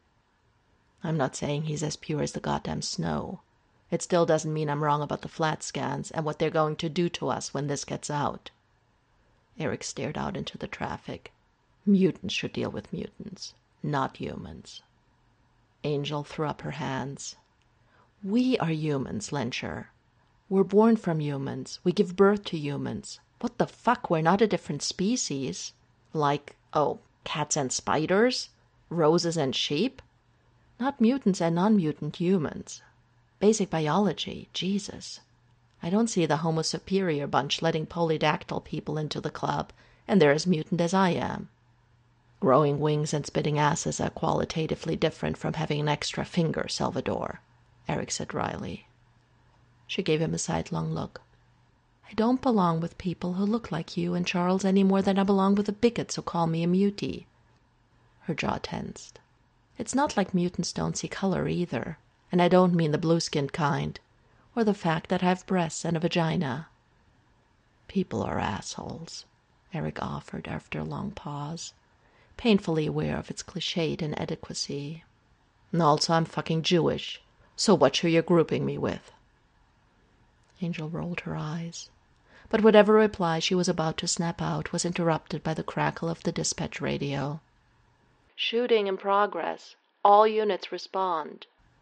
"I'm not saying he's as pure as the goddamn snow. It still doesn't mean I'm wrong about the flat scans and what they're going to do to us when this gets out." Eric stared out into the traffic. Mutants should deal with mutants, not humans. Angel threw up her hands. "We are humans, Lencher. We're born from humans. We give birth to humans. What the fuck? We're not a different species. Like, oh, cats and spiders? Roses and sheep? Not mutants and non-mutant humans. Basic biology, Jesus. I don't see the Homo superior bunch letting polydactyl people into the club, and they're as mutant as I am. Growing wings and spitting asses are qualitatively different from having an extra finger, Salvador," Eric said wryly. She gave him a sidelong look. "I don't belong with people who look like you and Charles any more than I belong with the bigots who call me a mutie." Her jaw tensed. "It's not like mutants don't see color either. And I don't mean the blue-skinned kind, or the fact that I have breasts and a vagina. People are assholes, Eric offered after a long pause, painfully aware of its cliched inadequacy. And also I'm fucking Jewish, so what are you grouping me with? Angel rolled her eyes, but whatever reply she was about to snap out was interrupted by the crackle of the dispatch radio. Shooting in progress. All units respond.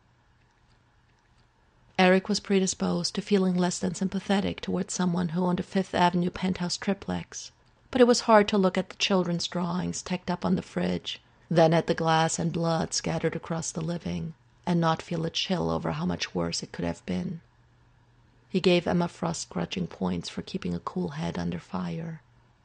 Eric was predisposed to feeling less than sympathetic towards someone who owned a Fifth Avenue penthouse triplex, but it was hard to look at the children's drawings tacked up on the fridge, then at the glass and blood scattered across the living, and not feel a chill over how much worse it could have been. He gave Emma Frost grudging points for keeping a cool head under fire.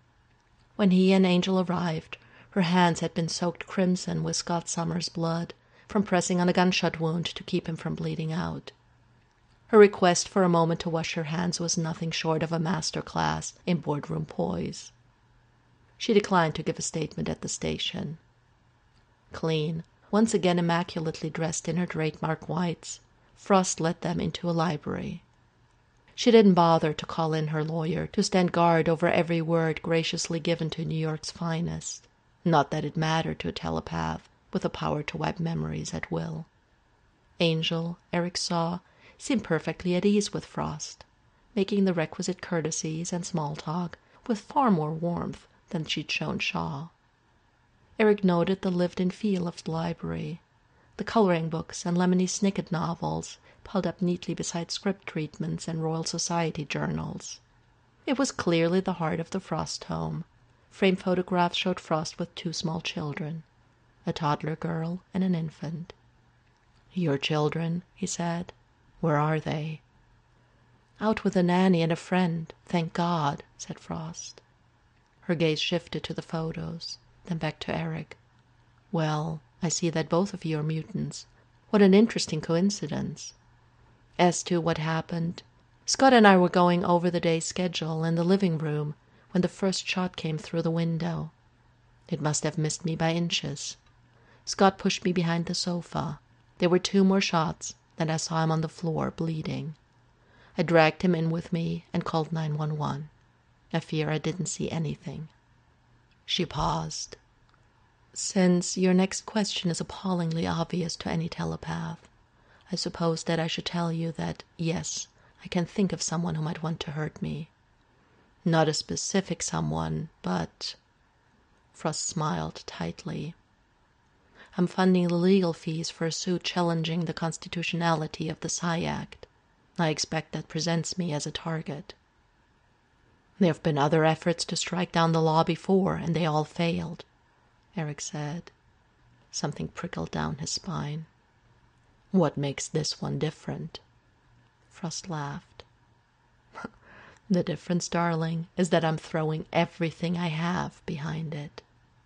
When he and Angel arrived, her hands had been soaked crimson with Scott Summers' blood, from pressing on a gunshot wound to keep him from bleeding out. Her request for a moment to wash her hands was nothing short of a master class in boardroom poise. She declined to give a statement at the station. Clean, once again immaculately dressed in her trademark whites, Frost led them into a library. She didn't bother to call in her lawyer to stand guard over every word graciously given to New York's finest. Not that it mattered to a telepath with the power to wipe memories at will. Angel, Eric saw, seemed perfectly at ease with Frost, making the requisite courtesies and small talk with far more warmth than she'd shown Shaw. Eric noted the lived-in feel of the library, the coloring books and Lemony Snicket novels piled up neatly beside script treatments and Royal Society journals. It was clearly the heart of the Frost home. Framed photographs showed Frost with two small children, a toddler girl and an infant. "Your children," he said. "Where are they?" "Out with a nanny and a friend, thank God," said Frost. Her gaze shifted to the photos, then back to Eric. "Well, I see that both of you are mutants. What an interesting coincidence. As to what happened, Scott and I were going over the day's schedule in the living room when the first shot came through the window. It must have missed me by inches. Scott pushed me behind the sofa. There were two more shots, then I saw him on the floor, bleeding. I dragged him in with me and called nine one one. I fear I didn't see anything." She paused. "Since your next question is appallingly obvious to any telepath, I suppose that I should tell you that, yes, I can think of someone who might want to hurt me. Not a specific someone, but—" Frost smiled tightly. "I'm funding the legal fees for a suit challenging the constitutionality of the Psi Act. I expect that presents me as a target. There have been other efforts to strike down the law before, and they all failed," Eric said. Something prickled down his spine. "What makes this one different?" Frost laughed. "The difference, darling, is that I'm throwing everything I have behind it."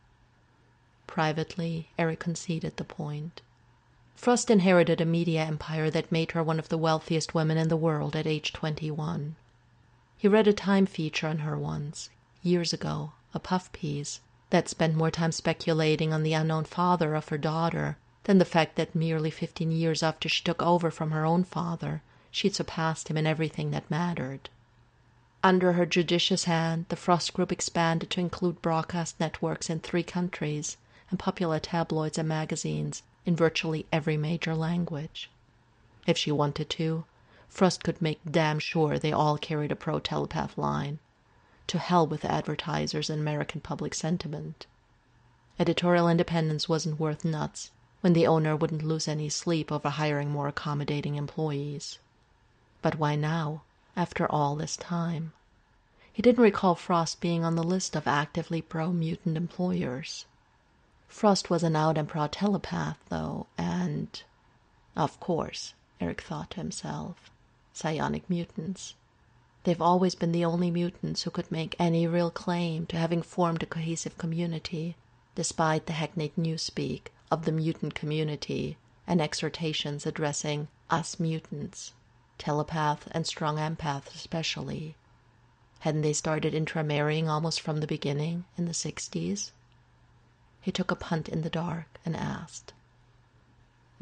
Privately, Eric conceded the point. Frost inherited a media empire that made her one of the wealthiest women in the world at age twenty-one. He read a Time feature on her once, years ago, a puff piece, that spent more time speculating on the unknown father of her daughter than the fact that merely fifteen years after she took over from her own father, she'd surpassed him in everything that mattered. Under her judicious hand, the Frost Group expanded to include broadcast networks in three countries and popular tabloids and magazines in virtually every major language. If she wanted to, Frost could make damn sure they all carried a pro-telepath line. To hell with advertisers and American public sentiment. Editorial independence wasn't worth nuts when the owner wouldn't lose any sleep over hiring more accommodating employees. But why now, after all this time? He didn't recall Frost being on the list of actively pro-mutant employers. Frost was an out and proud telepath, though, and... Of course, Eric thought to himself. Psionic mutants. They've always been the only mutants who could make any real claim to having formed a cohesive community, despite the hackneyed newspeak of the mutant community and exhortations addressing us mutants, telepath and strong empath especially. Hadn't they started intramarrying almost from the beginning, in the sixties? He took a punt in the dark and asked,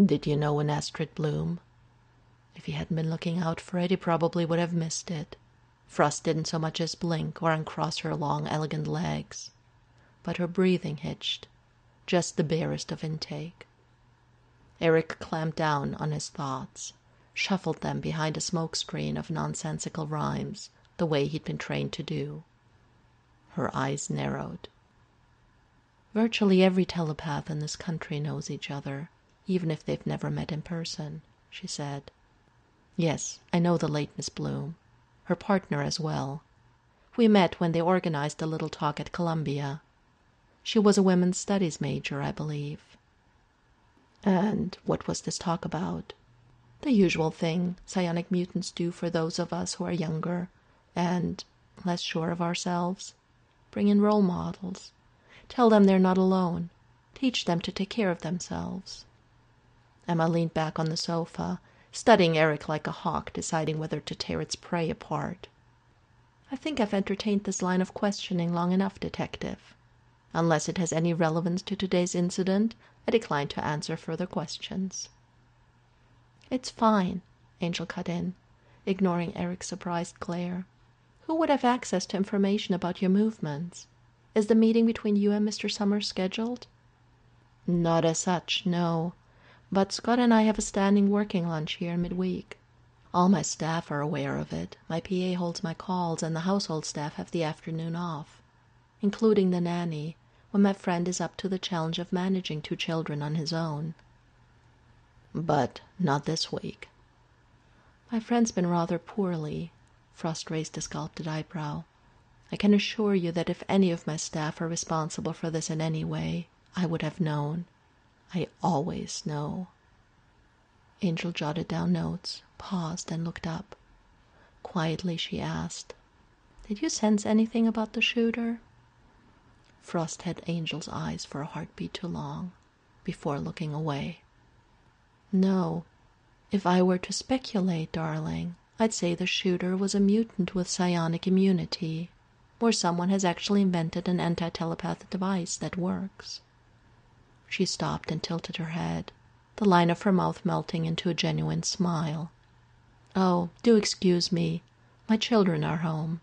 Did you know an Astrid Bloom? If he hadn't been looking out for it, he probably would have missed it. Frost didn't so much as blink or uncross her long, elegant legs. But her breathing hitched, just the barest of intake. Eric clamped down on his thoughts, shuffled them behind a smoke screen of nonsensical rhymes, the way he'd been trained to do. Her eyes narrowed. Virtually every telepath in this country knows each other, even if they've never met in person, she said. Yes, I know the late Miss Bloom. Her partner as well. We met when they organized a little talk at Columbia. She was a women's studies major, I believe. And what was this talk about? The usual thing psionic mutants do for those of us who are younger and less sure of ourselves. Bring in role models. Tell them they're not alone. Teach them to take care of themselves. Emma leaned back on the sofa, studying Eric like a hawk, deciding whether to tear its prey apart. I think I've entertained this line of questioning long enough, Detective. Unless it has any relevance to today's incident, I decline to answer further questions. It's fine, Angel cut in, ignoring Eric's surprised glare. Who would have access to information about your movements? Is the meeting between you and Mister Summers scheduled? Not as such, no. But Scott and I have a standing working lunch here midweek. All my staff are aware of it. My P A holds my calls, and the household staff have the afternoon off, including the nanny, when my friend is up to the challenge of managing two children on his own. But not this week. My friend's been rather poorly. Frost raised a sculpted eyebrow. I can assure you that if any of my staff are responsible for this in any way, I would have known. I always know. Angel jotted down notes, paused, and looked up. Quietly she asked, "Did you sense anything about the shooter?" Frost had Angel's eyes for a heartbeat too long, before looking away. No. If I were to speculate, darling, I'd say the shooter was a mutant with psionic immunity, or someone has actually invented an anti-telepathic device that works. She stopped and tilted her head, the line of her mouth melting into a genuine smile. Oh, do excuse me. My children are home.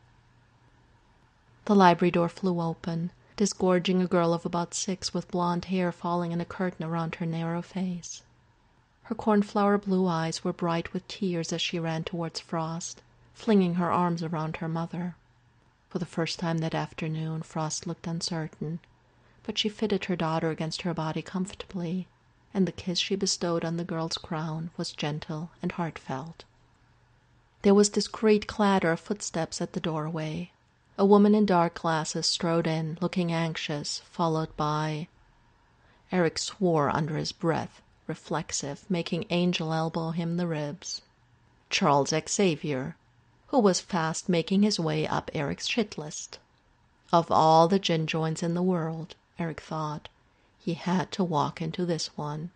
The library door flew open, disgorging a girl of about six with blonde hair falling in a curtain around her narrow face. Her cornflower blue eyes were bright with tears as she ran towards Frost, flinging her arms around her mother. For the first time that afternoon, Frost looked uncertain, but she fitted her daughter against her body comfortably, and the kiss she bestowed on the girl's crown was gentle and heartfelt. There was this great clatter of footsteps at the doorway. A woman in dark glasses strode in, looking anxious, followed by... Eric swore under his breath, reflexive, making Angel elbow him the ribs. Charles Xavier, who was fast making his way up Eric's shit list. Of all the gin joints in the world, Eric thought, he had to walk into this one.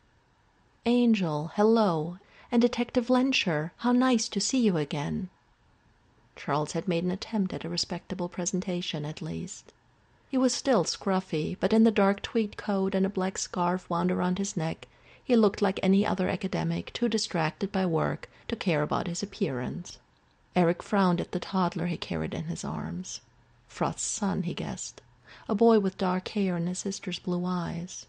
Angel, hello, and Detective Lencher, how nice to see you again. Charles had made an attempt at a respectable presentation, at least. He was still scruffy, but in the dark tweed coat and a black scarf wound around his neck, he looked like any other academic too distracted by work to care about his appearance. Eric frowned at the toddler he carried in his arms. Frost's son, he guessed. A boy with dark hair and his sister's blue eyes.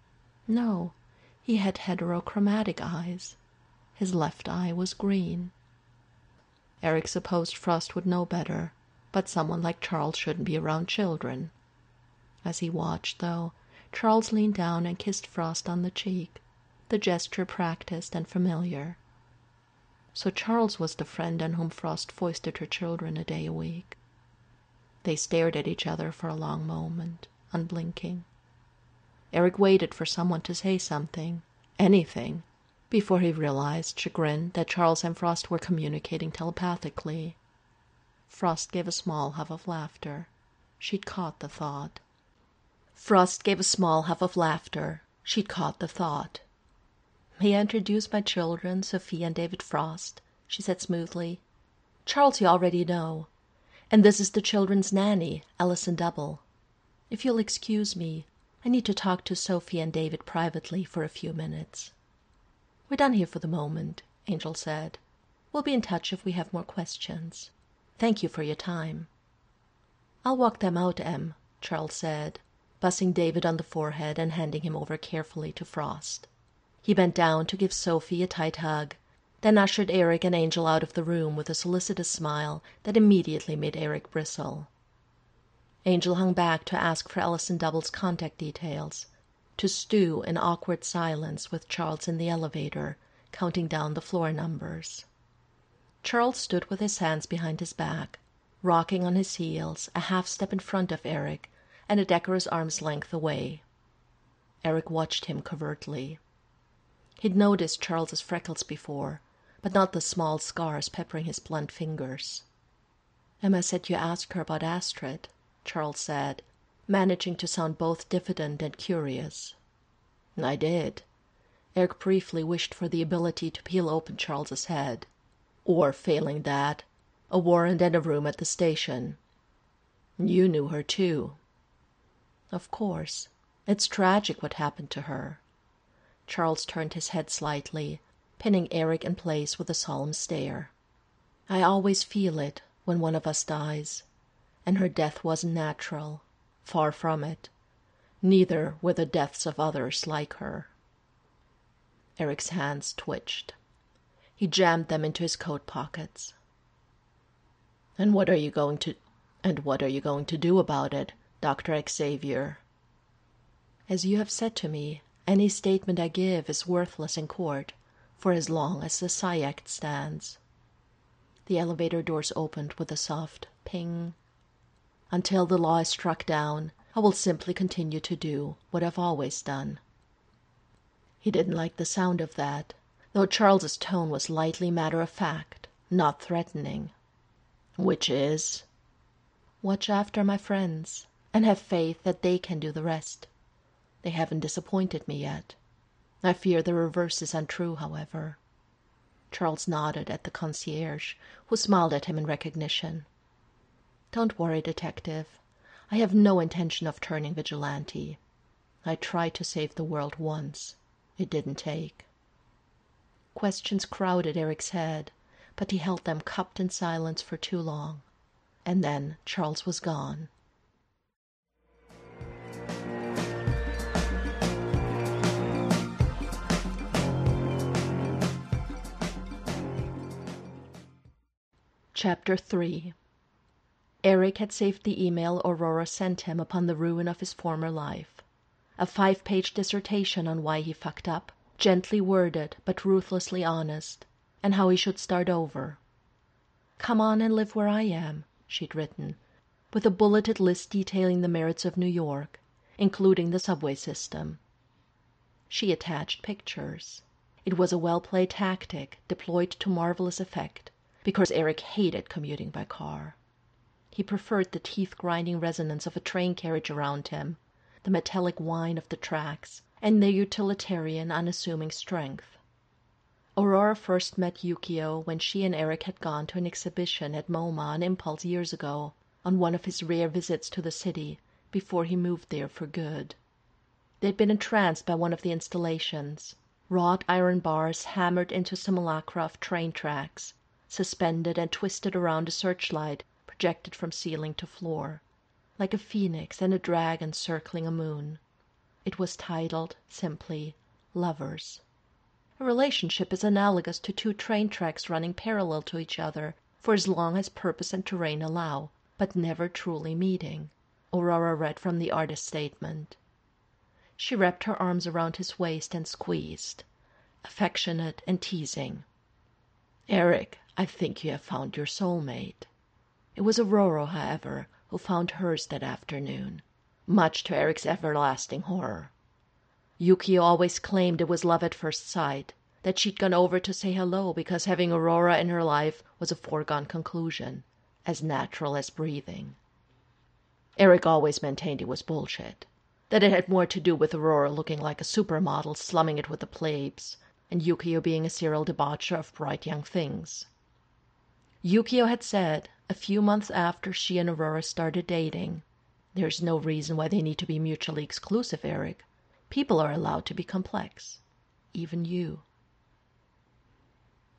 No, he had heterochromatic eyes. His left eye was green. Eric supposed Frost would know better, but someone like Charles shouldn't be around children. As he watched, though, Charles leaned down and kissed Frost on the cheek, the gesture practiced and familiar. So Charles was the friend on whom Frost foisted her children a day a week. They stared at each other for a long moment, unblinking. Eric waited for someone to say something, anything, before he realized, chagrined, that Charles and Frost were communicating telepathically. Frost gave a small huff of laughter. She'd caught the thought. Frost gave a small huff of laughter. She'd caught the thought. "May I introduce my children, Sophie and David Frost?" she said smoothly. "Charles you already know. And this is the children's nanny, Allison Double. If you'll excuse me, I need to talk to Sophie and David privately for a few minutes." "We're done here for the moment," Angel said. "We'll be in touch if we have more questions. Thank you for your time." "I'll walk them out, Em," Charles said, bussing David on the forehead and handing him over carefully to Frost. He bent down to give Sophie a tight hug, then ushered Eric and Angel out of the room with a solicitous smile that immediately made Eric bristle. Angel hung back to ask for Ellison Double's contact details, to stew in awkward silence with Charles in the elevator, counting down the floor numbers. Charles stood with his hands behind his back, rocking on his heels, a half step in front of Eric and a decorous arm's length away. Eric watched him covertly. He'd noticed Charles's freckles before, but not the small scars peppering his blunt fingers. "Emma said you asked her about Astrid," Charles said, managing to sound both diffident and curious. "I did." Eric briefly wished for the ability to peel open Charles's head. Or, failing that, a warrant and a room at the station. "You knew her, too." "Of course. It's tragic what happened to her." Charles turned his head slightly, pinning Eric in place with a solemn stare. "I always feel it when one of us dies, and her death wasn't natural. Far from it. Neither were the deaths of others like her." Eric's hands twitched. He jammed them into his coat pockets. "And what are you going to and what are you going to do about it, Doctor Xavier?" "As you have said to me, any statement I give is worthless in court for as long as the Psi Act stands." The elevator doors opened with a soft ping. "Until the law is struck down, I will simply continue to do what I've always done." He didn't like the sound of that, though Charles's tone was lightly matter-of-fact, not threatening. "Which is?" "Watch after my friends, and have faith that they can do the rest. They haven't disappointed me yet. I fear the reverse is untrue, however." Charles nodded at the concierge, who smiled at him in recognition. "Don't worry, Detective. I have no intention of turning vigilante. I tried to save the world once. It didn't take." Questions crowded Eric's head, but he held them cupped in silence for too long. And then Charles was gone. Chapter three. Eric had saved the email Aurora sent him upon the ruin of his former life. A five-page dissertation on why he fucked up, gently worded but ruthlessly honest, and how he should start over. "Come on and live where I am," she'd written, with a bulleted list detailing the merits of New York, including the subway system. She attached pictures. It was a well-played tactic, deployed to marvelous effect, because Eric hated commuting by car. He preferred the teeth-grinding resonance of a train carriage around him, the metallic whine of the tracks, and their utilitarian, unassuming strength. Aurora first met Yukio when she and Eric had gone to an exhibition at MoMA on impulse years ago, on one of his rare visits to the city, before he moved there for good. They'd been entranced by one of the installations, wrought iron bars hammered into simulacra of train tracks, suspended and twisted around a searchlight projected from ceiling to floor, like a phoenix and a dragon circling a moon. It was titled, simply, Lovers. A relationship is analogous to two train tracks running parallel to each other for as long as purpose and terrain allow, but never truly meeting, Aurora read from the artist's statement. She wrapped her arms around his waist and squeezed, affectionate and teasing. "Eric, I think you have found your soulmate." It was Aurora, however, who found hers that afternoon, much to Eric's everlasting horror. Yukio always claimed it was love at first sight, that she'd gone over to say hello because having Aurora in her life was a foregone conclusion, as natural as breathing. Eric always maintained it was bullshit, that it had more to do with Aurora looking like a supermodel slumming it with the plebes, and Yukio being a serial debaucher of bright young things. Yukio had said, a few months after she and Aurora started dating, "There's no reason why they need to be mutually exclusive, Eric. People are allowed to be complex. Even you."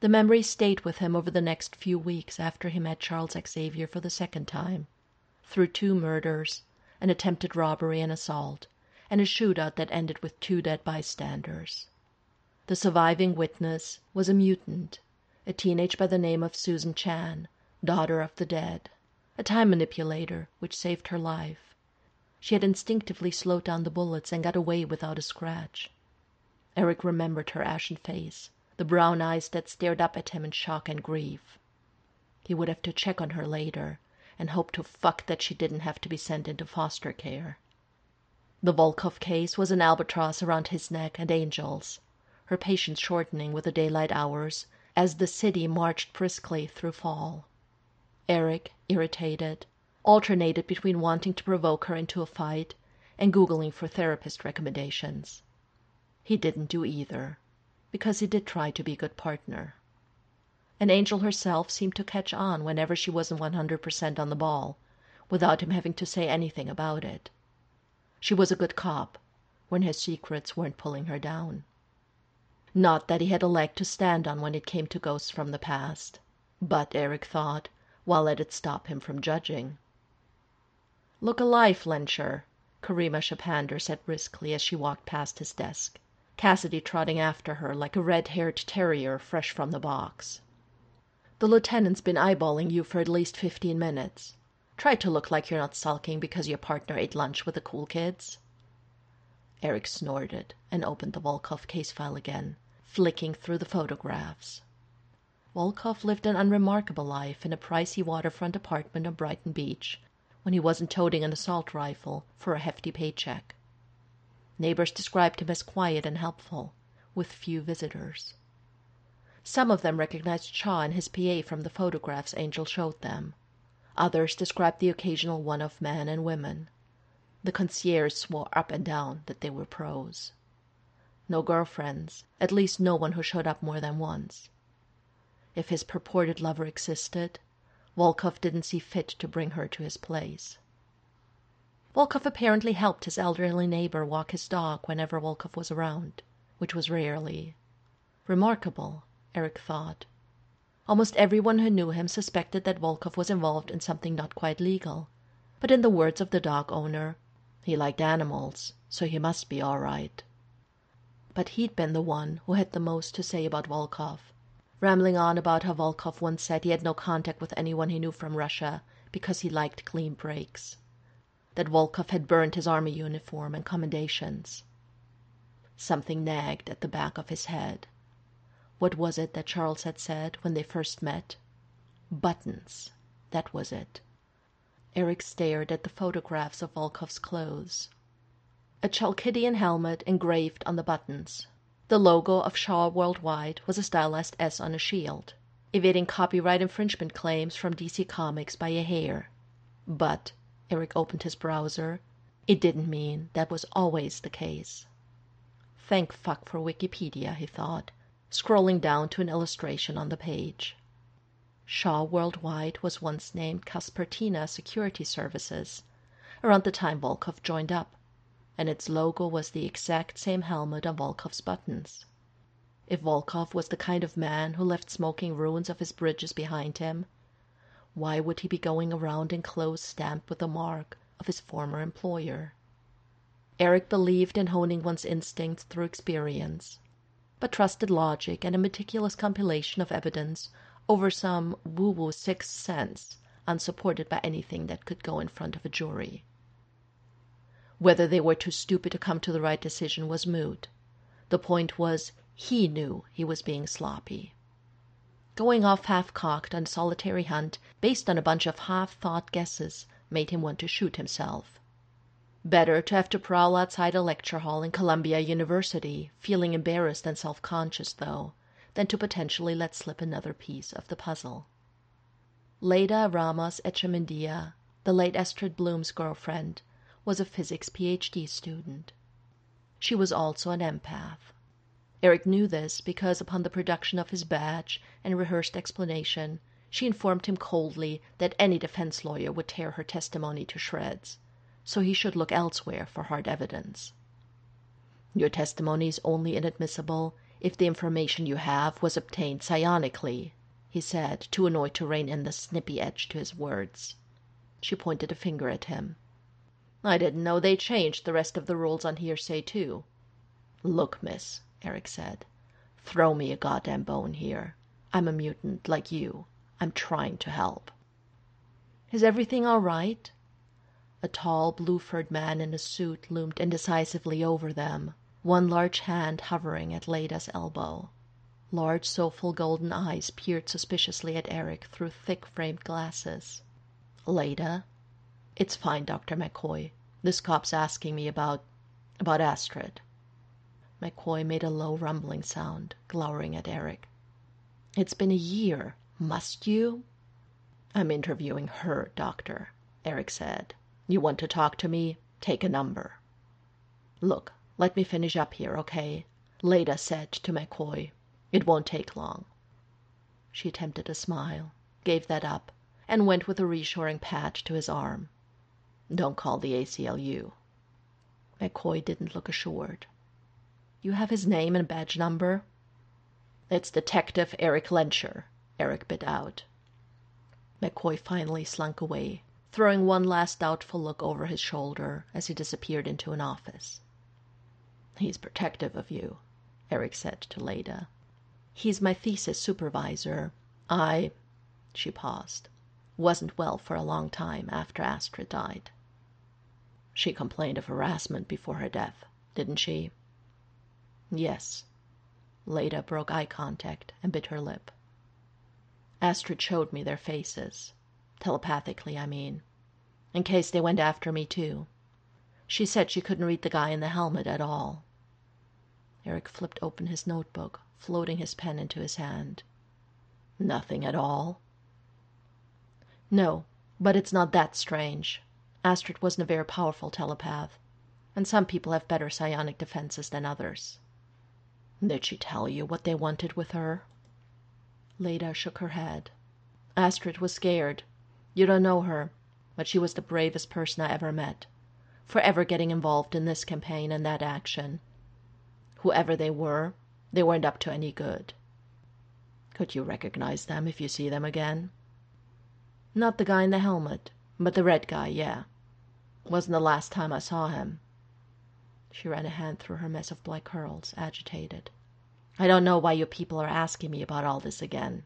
The memory stayed with him over the next few weeks after he met Charles Xavier for the second time, through two murders, an attempted robbery and assault, and a shootout that ended with two dead bystanders. The surviving witness was a mutant, a teenage by the name of Susan Chan, daughter of the dead, a time manipulator which saved her life. She had instinctively slowed down the bullets and got away without a scratch. Eric remembered her ashen face, the brown eyes that stared up at him in shock and grief. He would have to check on her later, and hope to fuck that she didn't have to be sent into foster care. The Volkov case was an albatross around his neck and Angel's, her patience shortening with the daylight hours as the city marched briskly through fall. Eric, irritated, alternated between wanting to provoke her into a fight and Googling for therapist recommendations. He didn't do either, because he did try to be a good partner. And Angel herself seemed to catch on whenever she wasn't one hundred percent on the ball, without him having to say anything about it. She was a good cop when his secrets weren't pulling her down. Not that he had a leg to stand on when it came to ghosts from the past, but, Eric thought, why let it stop him from judging? "Look alive, Lencher," Karima Shapander said briskly as she walked past his desk, Cassidy trotting after her like a red-haired terrier fresh from the box. "The lieutenant's been eyeballing you for at least fifteen minutes. Try to look like you're not sulking because your partner ate lunch with the cool kids." Eric snorted and opened the Volkov case file again, flicking through the photographs. Volkov lived an unremarkable life in a pricey waterfront apartment on Brighton Beach when he wasn't toting an assault rifle for a hefty paycheck. Neighbors described him as quiet and helpful, with few visitors. Some of them recognized Shaw and his P A from the photographs Angel showed them. Others described the occasional one-off men and women. The concierge swore up and down that they were pros. No girlfriends, at least no one who showed up more than once. If his purported lover existed, Volkov didn't see fit to bring her to his place. Volkov apparently helped his elderly neighbor walk his dog whenever Volkov was around, which was rarely. Remarkable, Eric thought. Almost everyone who knew him suspected that Volkov was involved in something not quite legal, but in the words of the dog owner, he liked animals, so he must be all right. But he'd been the one who had the most to say about Volkov, rambling on about how Volkov once said he had no contact with anyone he knew from Russia because he liked clean breaks, that Volkov had burned his army uniform and commendations. Something nagged at the back of his head. What was it that Charles had said when they first met? Buttons. That was it. Eric stared at the photographs of Volkov's clothes. A Chalkidian helmet engraved on the buttons. The logo of Shaw Worldwide was a stylized S on a shield, evading copyright infringement claims from D C Comics by a hair. But, Eric opened his browser, it didn't mean that was always the case. Thank fuck for Wikipedia, he thought, scrolling down to an illustration on the page. Shaw Worldwide was once named Kaspertina Security Services, around the time Volkov joined up, and its logo was the exact same helmet on Volkov's buttons. If Volkov was the kind of man who left smoking ruins of his bridges behind him, why would he be going around in clothes stamped with the mark of his former employer? Eric believed in honing one's instincts through experience, but trusted logic and a meticulous compilation of evidence over some woo-woo sixth sense, unsupported by anything that could go in front of a jury. Whether they were too stupid to come to the right decision was moot. The point was, he knew he was being sloppy. Going off half-cocked on a solitary hunt based on a bunch of half-thought guesses made him want to shoot himself. Better to have to prowl outside a lecture hall in Columbia University, feeling embarrassed and self-conscious, though, than to potentially let slip another piece of the puzzle. Leda Ramos Echemendia, the late Astrid Bloom's girlfriend, was a physics P H D student. She was also an empath. Eric knew this because upon the production of his badge and rehearsed explanation, she informed him coldly that any defense lawyer would tear her testimony to shreds, so he should look elsewhere for hard evidence. Your testimony is only inadmissible If the information you have was obtained psionically, he said, too annoyed to rein in the snippy edge to his words. She pointed a finger at him. I didn't know they changed the rest of the rules on hearsay, too. Look, miss, Eric said. Throw me a goddamn bone here. I'm a mutant, like you. I'm trying to help. Is everything all right? A tall, blue-furred man in a suit loomed indecisively over them, one large hand hovering at Leda's elbow. Large, soulful golden eyes peered suspiciously at Eric through thick-framed glasses. Leda? It's fine, Doctor McCoy. This cop's asking me about... about Astrid. McCoy made a low rumbling sound, glowering at Eric. It's been a year. Must you? I'm interviewing her, Doctor, Eric said. You want to talk to me? Take a number. Look, let me finish up here, okay? Leda said to McCoy. It won't take long. She attempted a smile, gave that up, and went with a reassuring pat to his arm. Don't call the A C L U. McCoy didn't look assured. You have his name and badge number? It's Detective Eric Lencher, Eric bit out. McCoy finally slunk away, throwing one last doubtful look over his shoulder as he disappeared into an office. He's protective of you, Eric said to Leda. He's my thesis supervisor. I, she paused, wasn't well for a long time after Astrid died. She complained of harassment before her death, didn't she? Yes. Leda broke eye contact and bit her lip. Astrid showed me their faces. Telepathically, I mean. In case they went after me, too. She said she couldn't read the guy in the helmet at all. Eric flipped open his notebook, floating his pen into his hand. Nothing at all? No, but it's not that strange. Astrid wasn't a very powerful telepath, and some people have better psionic defenses than others. Did she tell you what they wanted with her? Leda shook her head. Astrid was scared. You don't know her, but she was the bravest person I ever met, forever getting involved in this campaign and that action. Whoever they were, they weren't up to any good. Could you recognize them if you see them again? Not the guy in the helmet, but the red guy, yeah. Wasn't the last time I saw him. She ran a hand through her mess of black curls, agitated. I don't know why you people are asking me about all this again.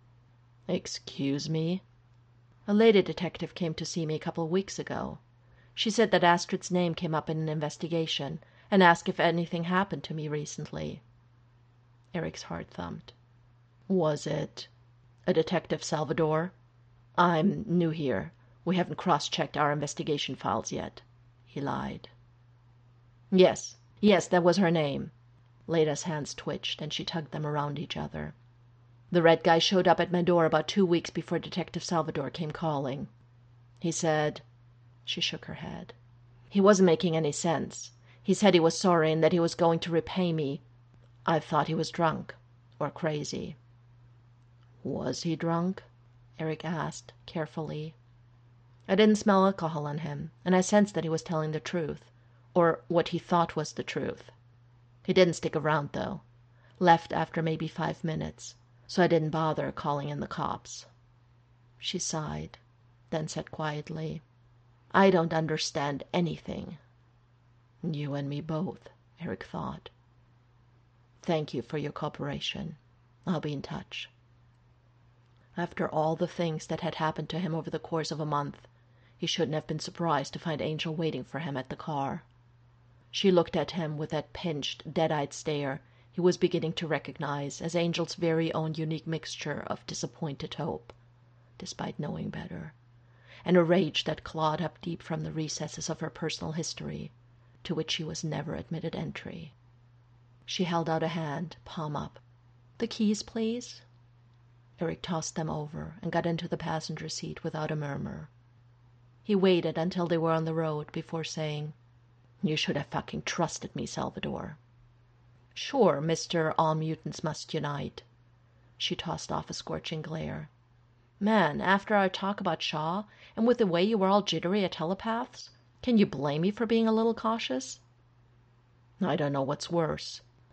Excuse me? A lady detective came to see me a couple of weeks ago. She said that Astrid's name came up in an investigation and asked if anything happened to me recently. Eric's heart thumped. Was it a Detective Salvador? I'm new here. We haven't cross-checked our investigation files yet. He lied. Yes, yes, that was her name. Leda's hands twitched, and she tugged them around each other. The red guy showed up at my door about two weeks before Detective Salvador came calling. He said... She shook her head. He wasn't making any sense. He said he was sorry and that he was going to repay me. I thought he was drunk. Or crazy. Was he drunk? Eric asked, carefully. I didn't smell alcohol on him, and I sensed that he was telling the truth. Or what he thought was the truth. He didn't stick around, though. Left after maybe five minutes, so I didn't bother calling in the cops. She sighed, then said quietly, I don't understand anything. You and me both, Eric thought. Thank you for your cooperation. I'll be in touch. After all the things that had happened to him over the course of a month, he shouldn't have been surprised to find Angel waiting for him at the car. She looked at him with that pinched, dead-eyed stare he was beginning to recognize as Angel's very own unique mixture of disappointed hope, despite knowing better, and a rage that clawed up deep from the recesses of her personal history, to which she was never admitted entry. She held out a hand, palm up. The keys, please. Eric tossed them over and got into the passenger seat without a murmur. He waited until they were on the road before saying, You should have fucking trusted me, Salvador. Sure, Mister All Mutants Must Unite. She tossed off a scorching glare. Man, after our talk about Shaw, and with the way you were all jittery at telepaths, can you blame me for being a little cautious? I don't know what's worse.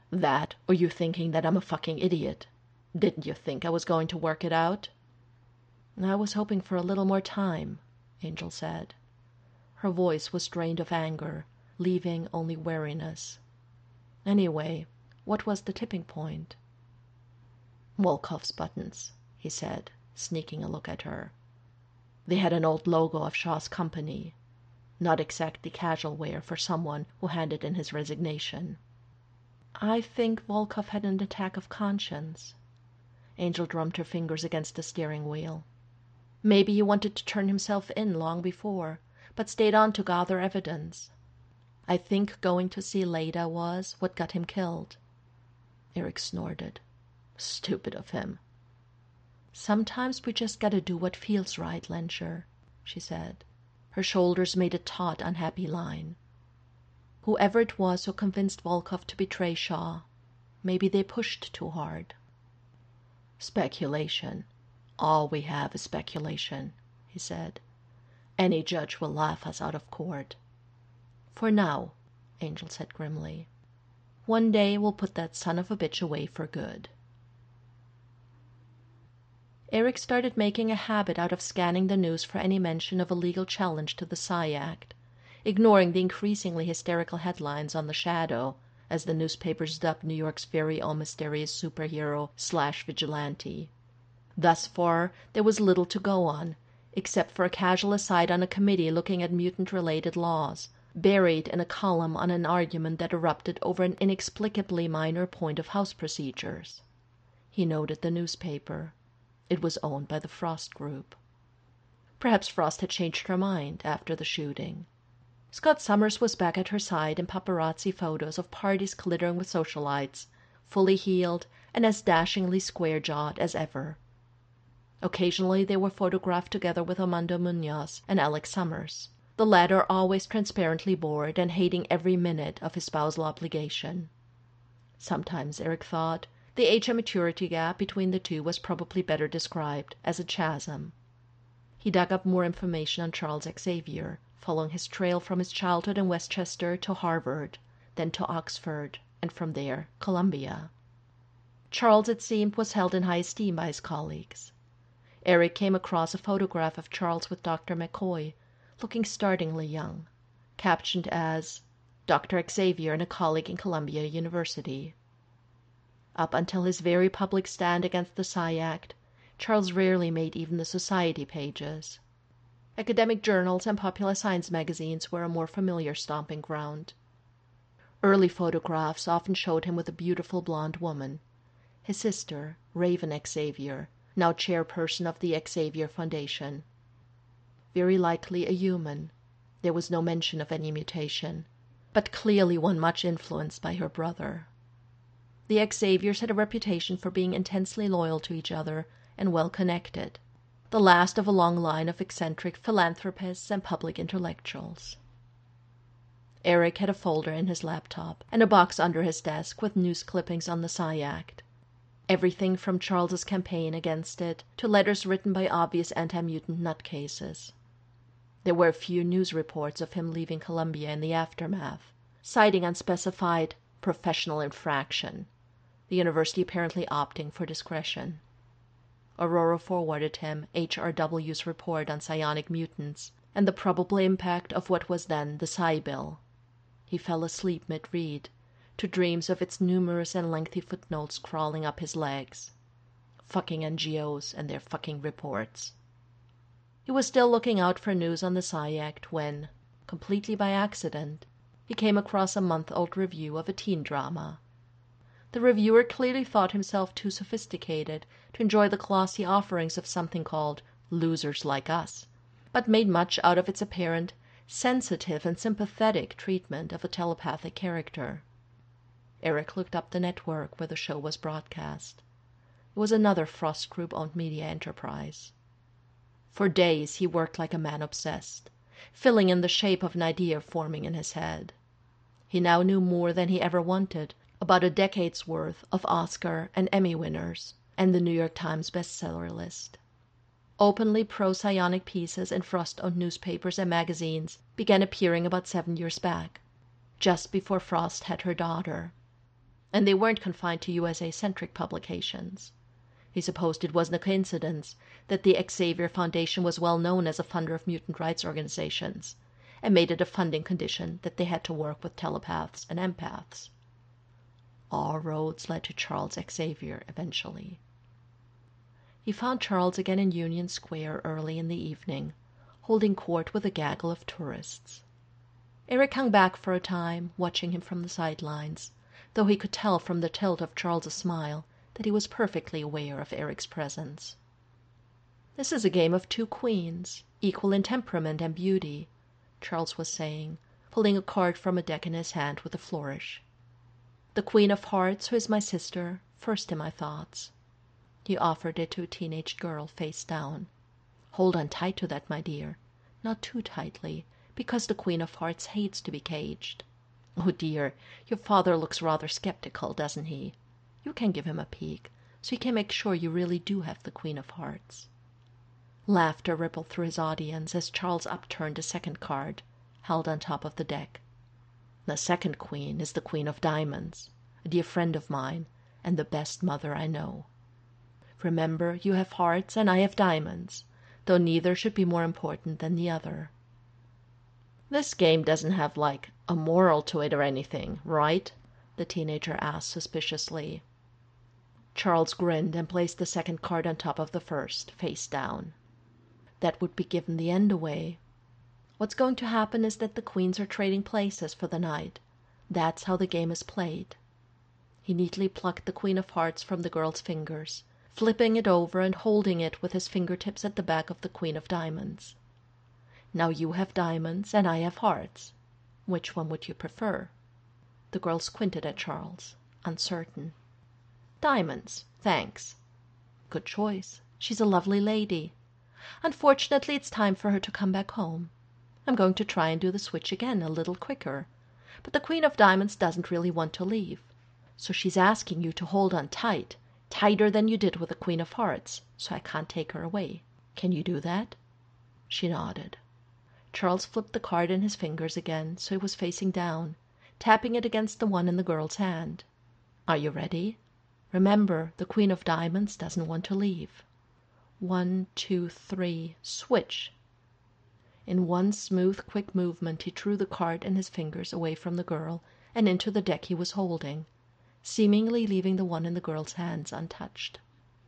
That, or you thinking that I'm a fucking idiot. Didn't you think I was going to work it out?" "I was hoping for a little more time," Angel said. Her voice was drained of anger, leaving only weariness. Anyway, what was the tipping point? "Volkov's buttons," he said, sneaking a look at her. "They had an old logo of Shaw's company. Not exactly casual wear for someone who handed in his resignation." "I think Volkov had an attack of conscience." Angel drummed her fingers against the steering wheel. "Maybe he wanted to turn himself in long before, but stayed on to gather evidence. I think going to see Leda was what got him killed." Eric snorted. "Stupid of him." "Sometimes we just gotta do what feels right, Lencher," she said. Her shoulders made a taut, unhappy line. Whoever it was who convinced Volkov to betray Shaw, maybe they pushed too hard. "Speculation. All we have is speculation," he said. "Any judge will laugh us out of court." "For now," Angel said grimly. "One day we'll put that son of a bitch away for good." Eric started making a habit out of scanning the news for any mention of a legal challenge to the Psi Act, ignoring the increasingly hysterical headlines on the Shadow, as the newspapers dubbed New York's very own mysterious superhero slash vigilante. Thus far, there was little to go on, except for a casual aside on a committee looking at mutant-related laws, buried in a column on an argument that erupted over an inexplicably minor point of House procedures. He noted the newspaper. It was owned by the Frost Group. Perhaps Frost had changed her mind after the shooting. Scott Summers was back at her side in paparazzi photos of parties glittering with socialites, fully heeled and as dashingly square-jawed as ever. Occasionally they were photographed together with Armando Munoz and Alex Summers, the latter always transparently bored and hating every minute of his spousal obligation. Sometimes, Eric thought, the age and maturity gap between the two was probably better described as a chasm. He dug up more information on Charles Xavier, following his trail from his childhood in Westchester to Harvard, then to Oxford, and from there, Columbia. Charles, it seemed, was held in high esteem by his colleagues. Eric came across a photograph of Charles with Doctor McCoy, looking startlingly young, captioned as Doctor Xavier and a colleague in Columbia University. Up until his very public stand against the Psi Act, Charles rarely made even the society pages. Academic journals and popular science magazines were a more familiar stomping ground. Early photographs often showed him with a beautiful blonde woman, his sister, Raven Xavier, now chairperson of the Xavier Foundation. Very likely a human. There was no mention of any mutation, but clearly one much influenced by her brother. The Xaviers had a reputation for being intensely loyal to each other and well-connected, the last of a long line of eccentric philanthropists and public intellectuals. Eric had a folder in his laptop and a box under his desk with news clippings on the Psi Act. Everything from Charles's campaign against it to letters written by obvious anti-mutant nutcases. There were a few news reports of him leaving Columbia in the aftermath, citing unspecified professional infraction, the university apparently opting for discretion. Aurora forwarded him H R W's report on psionic mutants and the probable impact of what was then the Psi Bill. He fell asleep mid-read, to dreams of its numerous and lengthy footnotes crawling up his legs. Fucking N G Os and their fucking reports. He was still looking out for news on the Psi Act when, completely by accident, he came across a month-old review of a teen drama. The reviewer clearly thought himself too sophisticated to enjoy the glossy offerings of something called Losers Like Us, but made much out of its apparent sensitive and sympathetic treatment of a telepathic character. Eric looked up the network where the show was broadcast. It was another Frost Group-owned media enterprise. For days he worked like a man obsessed, filling in the shape of an idea forming in his head. He now knew more than he ever wanted about a decade's worth of Oscar and Emmy winners and the New York Times bestseller list. Openly pro-psionic pieces in Frost-owned newspapers and magazines began appearing about seven years back, just before Frost had her daughter. And they weren't confined to U S A-centric publications. He supposed it wasn't a coincidence that the Xavier Foundation was well known as a funder of mutant rights organizations, and made it a funding condition that they had to work with telepaths and empaths. All roads led to Charles Xavier eventually. He found Charles again in Union Square early in the evening, holding court with a gaggle of tourists. Eric hung back for a time, watching him from the sidelines, though he could tell from the tilt of Charles's smile that he was perfectly aware of Eric's presence. "This is a game of two queens, equal in temperament and beauty," Charles was saying, pulling a card from a deck in his hand with a flourish. "The Queen of Hearts, who is my sister, first in my thoughts." He offered it to a teenage girl, face down. "Hold on tight to that, my dear. Not too tightly, because the Queen of Hearts hates to be caged. Oh dear, your father looks rather skeptical, doesn't he? You can give him a peek, so he can make sure you really do have the Queen of Hearts." Laughter rippled through his audience as Charles upturned a second card, held on top of the deck. "The second queen is the Queen of Diamonds, a dear friend of mine, and the best mother I know. Remember, you have hearts and I have diamonds, though neither should be more important than the other." "This game doesn't have, like, a moral to it or anything, right?" the teenager asked suspiciously. Charles grinned and placed the second card on top of the first, face down. "That would be giving the end away. What's going to happen is that the queens are trading places for the night. That's how the game is played." He neatly plucked the Queen of Hearts from the girl's fingers, flipping it over and holding it with his fingertips at the back of the Queen of Diamonds. "Now you have diamonds and I have hearts. Which one would you prefer?" The girl squinted at Charles, uncertain. "Diamonds, thanks." "Good choice. She's a lovely lady. Unfortunately, it's time for her to come back home. I'm going to try and do the switch again a little quicker, but the Queen of Diamonds doesn't really want to leave. So she's asking you to hold on tight, tighter than you did with the Queen of Hearts, so I can't take her away. Can you do that?" She nodded. Charles flipped the card in his fingers again so it was facing down, tapping it against the one in the girl's hand. "Are you ready? Remember, the Queen of Diamonds doesn't want to leave. One, two, three, switch." In one smooth, quick movement he drew the card in his fingers away from the girl and into the deck he was holding, seemingly leaving the one in the girl's hands untouched.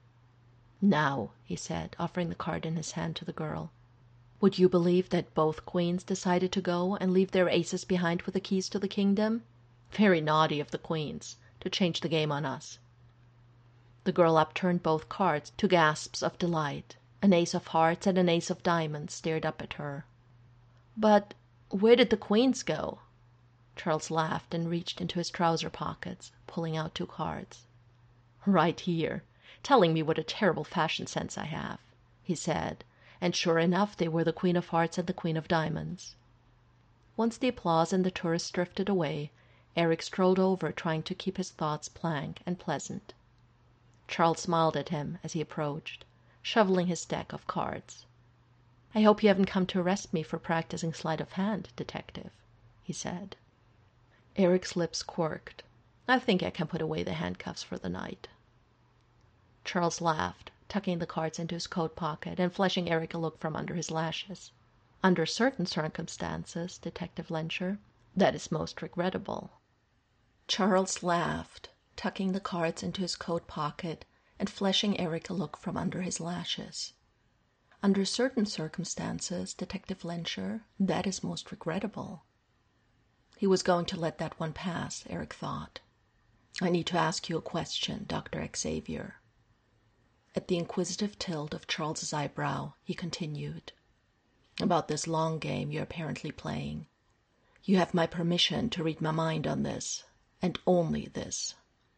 "Now," he said, offering the card in his hand to the girl, "would you believe that both queens decided to go and leave their aces behind with the keys to the kingdom? Very naughty of the queens to change the game on us." The girl upturned both cards to gasps of delight. An ace of hearts and an ace of diamonds stared up at her. "But where did the queens go?" Charles laughed and reached into his trouser pockets, pulling out two cards. "Right here, telling me what a terrible fashion sense I have," he said, and sure enough they were the Queen of Hearts and the Queen of Diamonds. Once the applause and the tourists drifted away, Eric strolled over, trying to keep his thoughts blank and pleasant. Charles smiled at him as he approached, shoveling his deck of cards. "I hope you haven't come to arrest me for practicing sleight of hand, detective," he said. Eric's lips quirked. "I think I can put away the handcuffs for the night." Charles laughed, tucking the cards into his coat pocket and flashing Eric a look from under his lashes. "Under certain circumstances, Detective Lencher, that is most regrettable." Charles laughed, tucking the cards into his coat pocket and flashing Eric a look from under his lashes. "Under certain circumstances, Detective Lencher, that is most regrettable." He was going to let that one pass, Eric thought. "I need to ask you a question, Doctor Xavier." At the inquisitive tilt of Charles's eyebrow, he continued, "About this long game you're apparently playing. You have my permission to read my mind on this, and only this."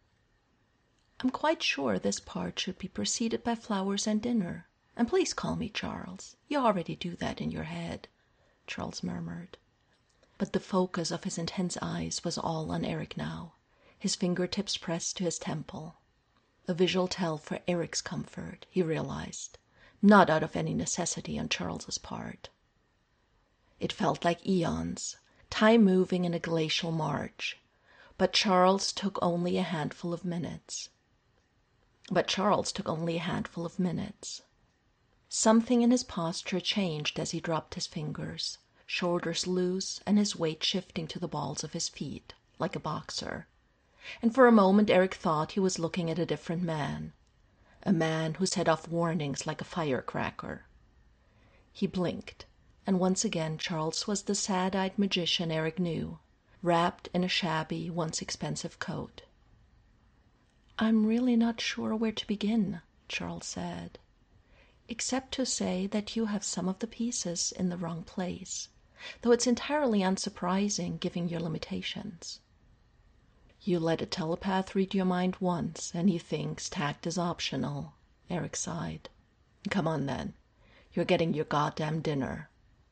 "I'm quite sure this part should be preceded by flowers and dinner. And please call me Charles. You already do that in your head," Charles murmured. But the focus of his intense eyes was all on Eric now, his fingertips pressed to his temple. A visual tell for Eric's comfort, he realized, not out of any necessity on Charles's part. It felt like eons, time moving in a glacial march, But Charles took only a handful of minutes. But Charles took only a handful of minutes. Something in his posture changed as he dropped his fingers, shoulders loose and his weight shifting to the balls of his feet, like a boxer. And for a moment Eric thought he was looking at a different man, a man who set off warnings like a firecracker. He blinked, and once again Charles was the sad-eyed magician Eric knew, wrapped in a shabby, once expensive coat. "I'm really not sure where to begin," Charles said, "except to say that you have some of the pieces in the wrong place, though it's entirely unsurprising given your limitations." "You let a telepath read your mind once, and he thinks tact is optional," Eric sighed. "Come on, then. You're getting your goddamn dinner."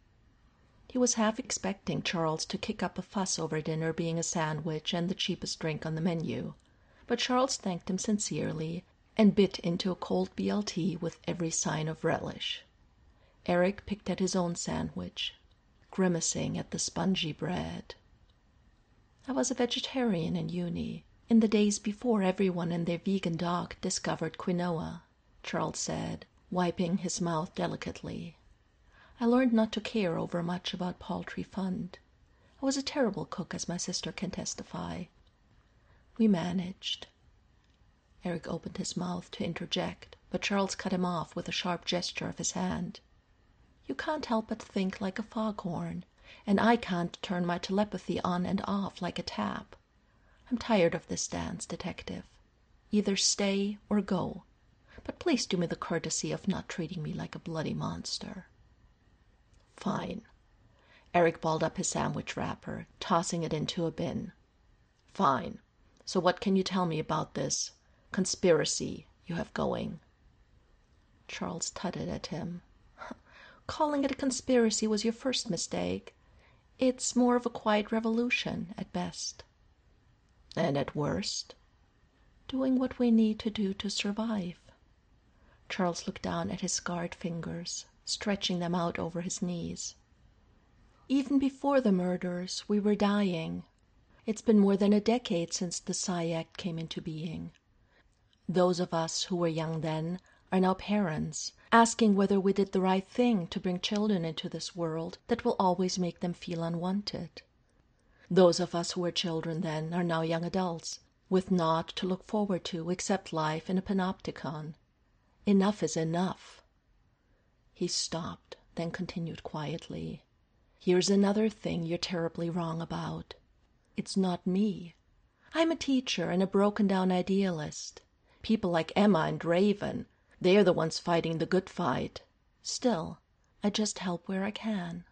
He was half expecting Charles to kick up a fuss over dinner being a sandwich and the cheapest drink on the menu, but Charles thanked him sincerely and bit into a cold B L T with every sign of relish. Eric picked at his own sandwich, grimacing at the spongy bread. "I was a vegetarian in uni, in the days before everyone and their vegan dog discovered quinoa," Charles said, wiping his mouth delicately. "I learned not to care over much about poultry fund. I was a terrible cook, as my sister can testify. We managed." Eric opened his mouth to interject, but Charles cut him off with a sharp gesture of his hand. "You can't help but think like a foghorn, and I can't turn my telepathy on and off like a tap. I'm tired of this dance, detective. Either stay or go, but please do me the courtesy of not treating me like a bloody monster." "Fine." Eric balled up his sandwich wrapper, tossing it into a bin. "Fine. So what can you tell me about this conspiracy you have going?" Charles tutted at him. "Calling it a conspiracy was your first mistake. It's more of a quiet revolution, at best." "And at worst?" "Doing what we need to do to survive." Charles looked down at his scarred fingers, stretching them out over his knees. "Even before the murders, we were dying. It's been more than a decade since the Psi Act came into being. Those of us who were young then are now parents, asking whether we did the right thing to bring children into this world that will always make them feel unwanted. Those of us who were children then are now young adults, with naught to look forward to except life in a panopticon. Enough is enough." He stopped, then continued quietly. "Here's another thing you're terribly wrong about. It's not me. I'm a teacher and a broken-down idealist. People like Emma and Raven, they're the ones fighting the good fight. Still, I just help where I can."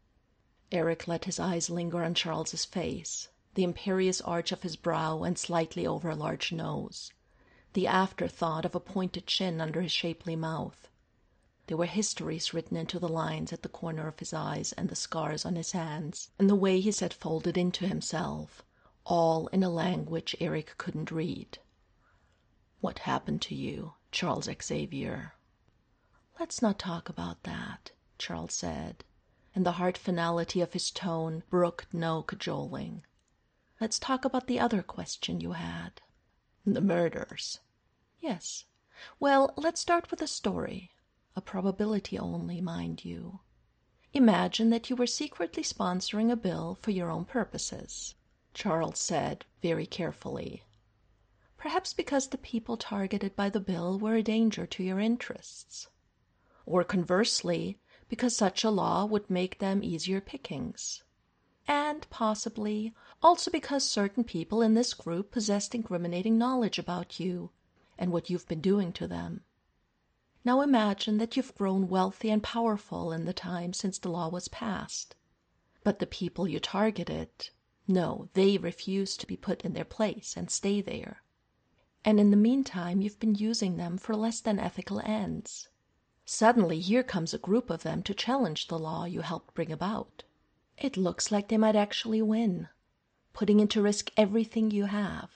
Eric let his eyes linger on Charles's face, the imperious arch of his brow and slightly over a large nose, the afterthought of a pointed chin under his shapely mouth. There were histories written into the lines at the corner of his eyes and the scars on his hands, and the way he sat folded into himself, all in a language Eric couldn't read. "What happened to you, Charles Xavier?" "Let's not talk about that," Charles said, and the hard finality of his tone brooked no cajoling. "Let's talk about the other question you had." "The murders?" "Yes. Well, let's start with a story. A probability only, mind you. Imagine that you were secretly sponsoring a bill for your own purposes," Charles said very carefully. "Perhaps because the people targeted by the bill were a danger to your interests. Or conversely, because such a law would make them easier pickings. And possibly also because certain people in this group possessed incriminating knowledge about you and what you've been doing to them. Now imagine that you've grown wealthy and powerful in the time since the law was passed. But the people you targeted, no, they refuse to be put in their place and stay there. And in the meantime, you've been using them for less than ethical ends. Suddenly, here comes a group of them to challenge the law you helped bring about. It looks like they might actually win, putting into risk everything you have.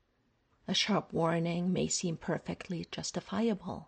A sharp warning may seem perfectly justifiable."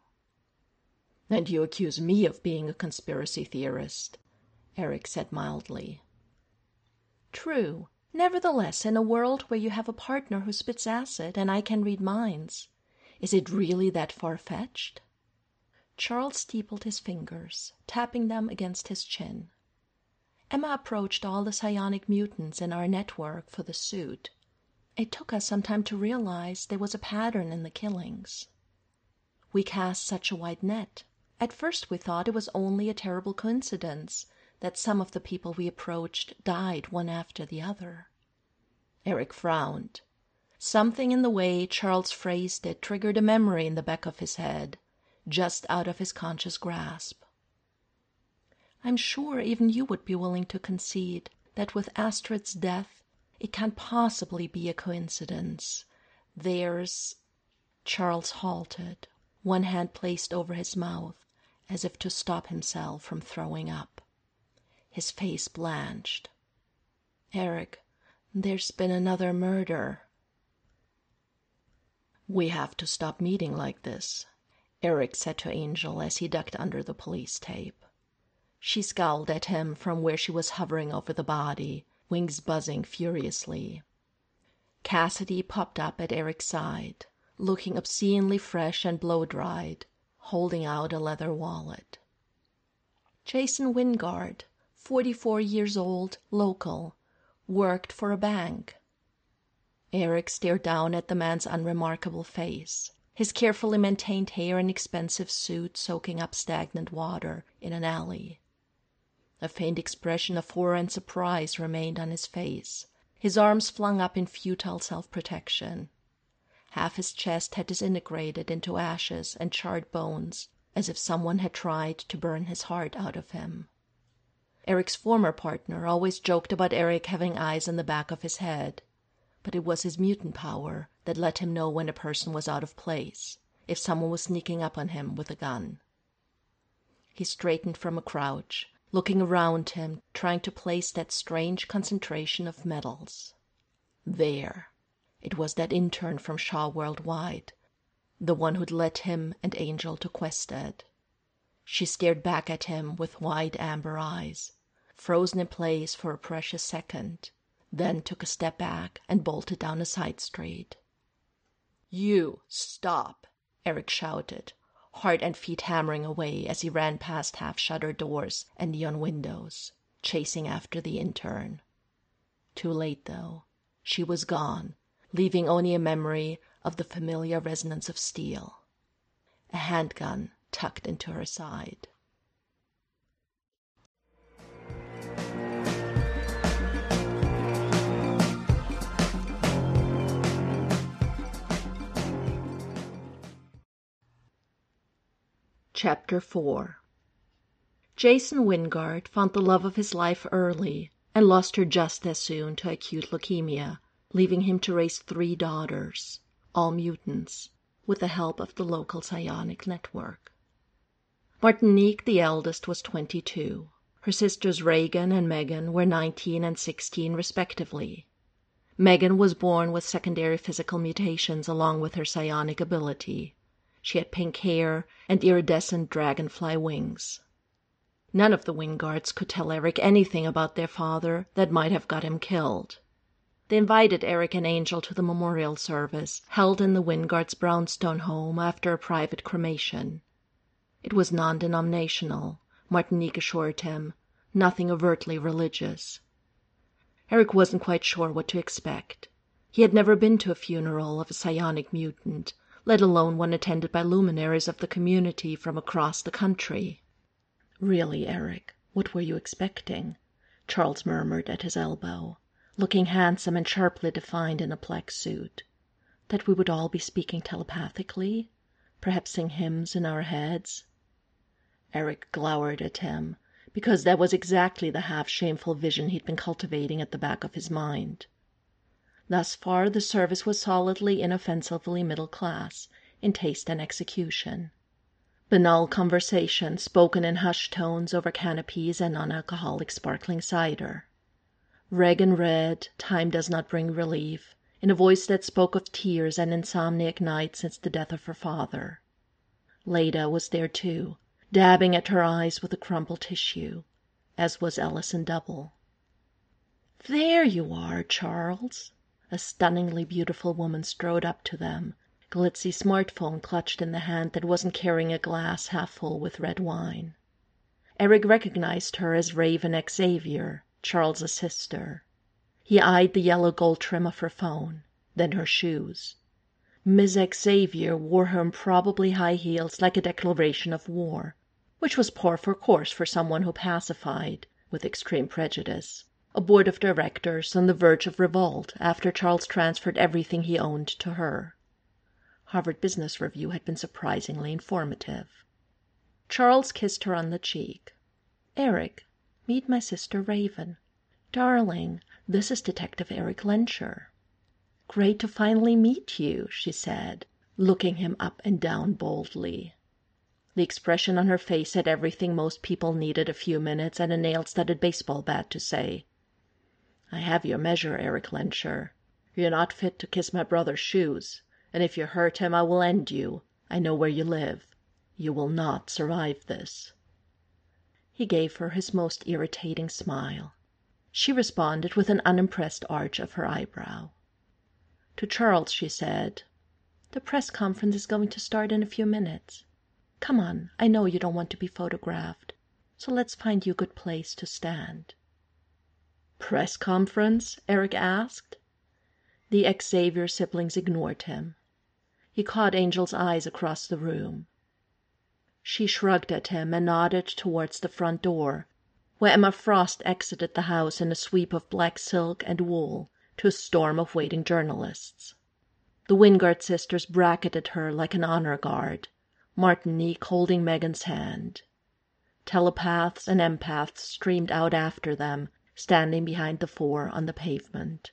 "And you accuse me of being a conspiracy theorist," Eric said mildly. "True. Nevertheless, in a world where you have a partner who spits acid and I can read minds, is it really that far-fetched? Charles steepled his fingers, tapping them against his chin. Emma approached all the psionic mutants in our network for the suit. It took us some time to realize there was a pattern in the killings. We cast such a wide net. At first we thought it was only a terrible coincidence that some of the people we approached died one after the other. Eric frowned. Something in the way Charles phrased it triggered a memory in the back of his head, just out of his conscious grasp. I'm sure even you would be willing to concede that with Astrid's death, it can't possibly be a coincidence. There's... Charles halted, one hand placed over his mouth, as if to stop himself from throwing up. His face blanched. Eric, there's been another murder. We have to stop meeting like this, Eric said to Angel as he ducked under the police tape. She scowled at him from where she was hovering over the body, wings buzzing furiously. Cassidy popped up at Eric's side, looking obscenely fresh and blow-dried, holding out a leather wallet. Jason Wingard, forty-four years old, local, worked for a bank. Eric stared down at the man's unremarkable face, his carefully maintained hair and expensive suit soaking up stagnant water in an alley. A faint expression of horror and surprise remained on his face, his arms flung up in futile self-protection. Half his chest had disintegrated into ashes and charred bones, as if someone had tried to burn his heart out of him. Eric's former partner always joked about Eric having eyes in the back of his head, but it was his mutant power that let him know when a person was out of place, if someone was sneaking up on him with a gun. He straightened from a crouch, looking around him, trying to place that strange concentration of metals. There. It was that intern from Shaw Worldwide, the one who'd led him and Angel to Quested. She stared back at him with wide amber eyes, frozen in place for a precious second, then took a step back and bolted down a side street. "You stop!" Eric shouted, heart and feet hammering away as he ran past half-shuttered doors and neon windows, chasing after the intern. Too late, though. She was gone, leaving only a memory of the familiar resonance of steel. A handgun tucked into her side. Chapter four. Jason Wingard found the love of his life early and lost her just as soon to acute leukemia, leaving him to raise three daughters, all mutants, with the help of the local psionic network. Martinique, the eldest, was twenty-two. Her sisters Reagan and Megan were nineteen and sixteen respectively. Megan was born with secondary physical mutations along with her psionic ability. She had pink hair and iridescent dragonfly wings. None of the Wingards could tell Eric anything about their father that might have got him killed. They invited Eric and Angel to the memorial service held in the Wingards' brownstone home after a private cremation. It was non-denominational, Martinique assured him, nothing overtly religious. Eric wasn't quite sure what to expect. He had never been to a funeral of a psionic mutant, let alone one attended by luminaries of the community from across the country. "Really, Eric, what were you expecting?" Charles murmured at his elbow, looking handsome and sharply defined in a black suit. "That we would all be speaking telepathically? Perhaps sing hymns in our heads?" Eric glowered at him, because that was exactly the half-shameful vision he'd been cultivating at the back of his mind. Thus far the service was solidly, inoffensively middle class, in taste and execution. Banal conversation spoken in hushed tones over canopies and non-alcoholic sparkling cider. Reagan read "Time Does Not Bring Relief" in a voice that spoke of tears and insomniac nights since the death of her father. Leda was there too, dabbing at her eyes with a crumpled tissue, as was Ellison Double. There you are, Charles. A stunningly beautiful woman strode up to them, glitzy smartphone clutched in the hand that wasn't carrying a glass half full with red wine. Eric recognized her as Raven Xavier, Charles's sister. He eyed the yellow gold trim of her phone, then her shoes. Miss Xavier wore her improbably high heels like a declaration of war, which was par for course for someone who pacified, with extreme prejudice, a board of directors on the verge of revolt after Charles transferred everything he owned to her. Harvard Business Review had been surprisingly informative. Charles kissed her on the cheek. "Eric, meet my sister Raven. Darling, this is Detective Eric Lencher." "Great to finally meet you," she said, looking him up and down boldly. The expression on her face said everything most people needed a few minutes and a nail-studded baseball bat to say. "I have your measure, Eric Lencher. You're not fit to kiss my brother's shoes, and if you hurt him I will end you. I know where you live. You will not survive this." He gave her his most irritating smile. She responded with an unimpressed arch of her eyebrow. To Charles she said, "The press conference is going to start in a few minutes. Come on, I know you don't want to be photographed, so let's find you a good place to stand." "Press conference?" Eric asked. The Xavier siblings ignored him. He caught Angel's eyes across the room. She shrugged at him and nodded towards the front door, where Emma Frost exited the house in a sweep of black silk and wool to a storm of waiting journalists. The Wingard sisters bracketed her like an honor guard, Martinique holding Megan's hand. Telepaths and empaths streamed out after them, standing behind the four on the pavement.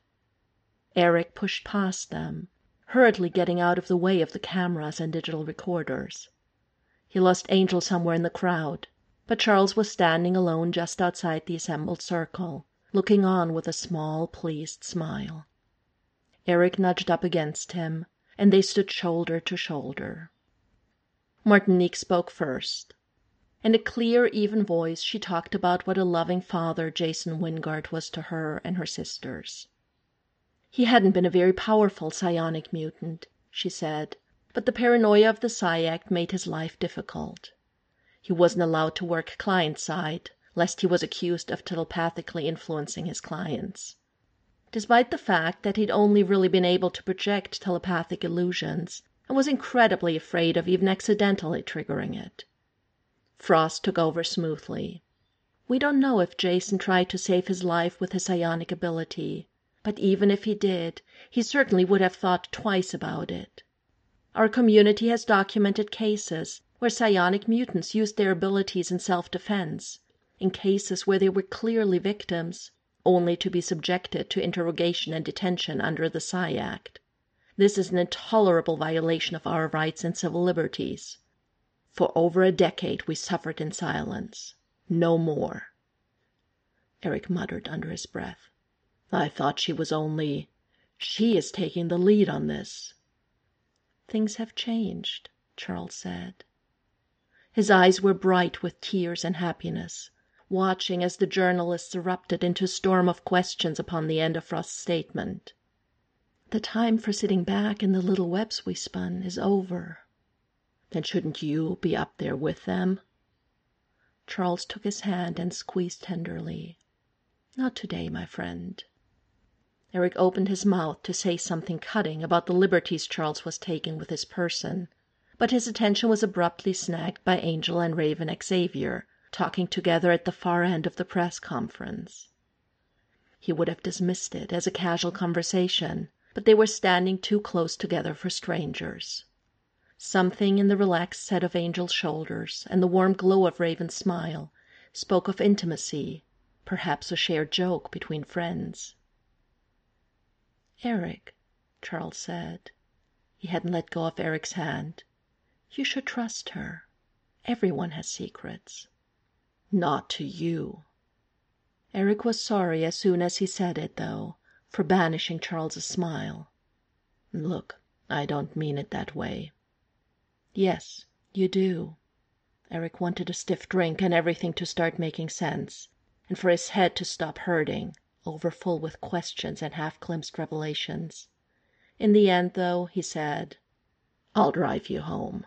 Eric pushed past them, hurriedly getting out of the way of the cameras and digital recorders. He lost Angel somewhere in the crowd, but Charles was standing alone just outside the assembled circle, looking on with a small, pleased smile. Eric nudged up against him, and they stood shoulder to shoulder. Martinique spoke first. In a clear, even voice she talked about what a loving father Jason Wingard was to her and her sisters. He hadn't been a very powerful psionic mutant, she said, but the paranoia of the Psi Act made his life difficult. He wasn't allowed to work client-side, lest he was accused of telepathically influencing his clients. Despite the fact that he'd only really been able to project telepathic illusions, and was incredibly afraid of even accidentally triggering it. Frost took over smoothly. "We don't know if Jason tried to save his life with his psionic ability, but even if he did, he certainly would have thought twice about it. Our community has documented cases where psionic mutants used their abilities in self-defense, in cases where they were clearly victims, only to be subjected to interrogation and detention under the Psi Act. This is an intolerable violation of our rights and civil liberties. For over a decade we suffered in silence. No more." Eric muttered under his breath. "I thought she was only... She is taking the lead on this." "Things have changed," Charles said. His eyes were bright with tears and happiness, watching as the journalists erupted into a storm of questions upon the end of Frost's statement. "The time for sitting back in the little webs we spun is over." "Then shouldn't you be up there with them?" Charles took his hand and squeezed tenderly. "Not today, my friend." Eric opened his mouth to say something cutting about the liberties Charles was taking with his person, but his attention was abruptly snagged by Angel and Raven Xavier, talking together at the far end of the press conference. He would have dismissed it as a casual conversation, but they were standing too close together for strangers. Something in the relaxed set of Angel's shoulders and the warm glow of Raven's smile spoke of intimacy, perhaps a shared joke between friends. "Eric," Charles said. He hadn't let go of Eric's hand. "You should trust her. Everyone has secrets." "Not to you." Eric was sorry as soon as he said it, though, for banishing Charles's smile. "Look, I don't mean it that way." "Yes, you do." Eric wanted a stiff drink and everything to start making sense, and for his head to stop hurting, overfull with questions and half-glimpsed revelations. In the end, though, he said, "I'll drive you home."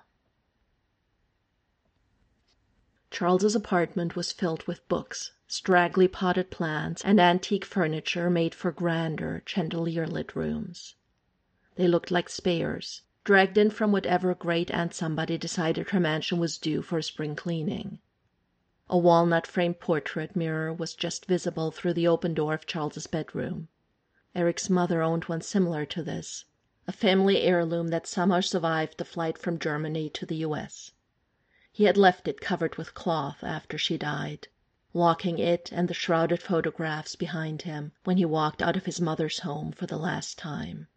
Charles's apartment was filled with books, straggly potted plants, and antique furniture made for grander, chandelier-lit rooms. They looked like spares, dragged in from whatever great Aunt Somebody decided her mansion was due for a spring cleaning. A walnut-framed portrait mirror was just visible through the open door of Charles's bedroom. Eric's mother owned one similar to this, a family heirloom that somehow survived the flight from Germany to the U S He had left it covered with cloth after she died, locking it and the shrouded photographs behind him when he walked out of his mother's home for the last time.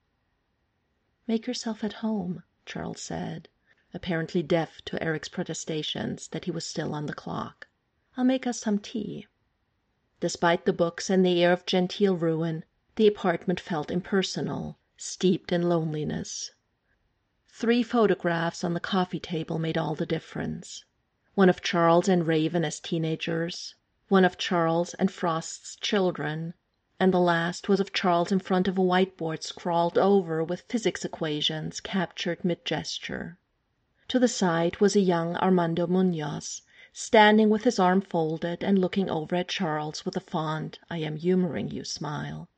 "Make yourself at home," Charles said, apparently deaf to Eric's protestations that he was still on the clock. "I'll make us some tea." Despite the books and the air of genteel ruin, the apartment felt impersonal, steeped in loneliness. Three photographs on the coffee table made all the difference. One of Charles and Raven as teenagers, one of Charles and Frost's children, and the last was of Charles in front of a whiteboard scrawled over with physics equations captured mid-gesture. To the side was a young Armando Munoz, standing with his arm folded and looking over at Charles with a fond "I am humoring you" smile.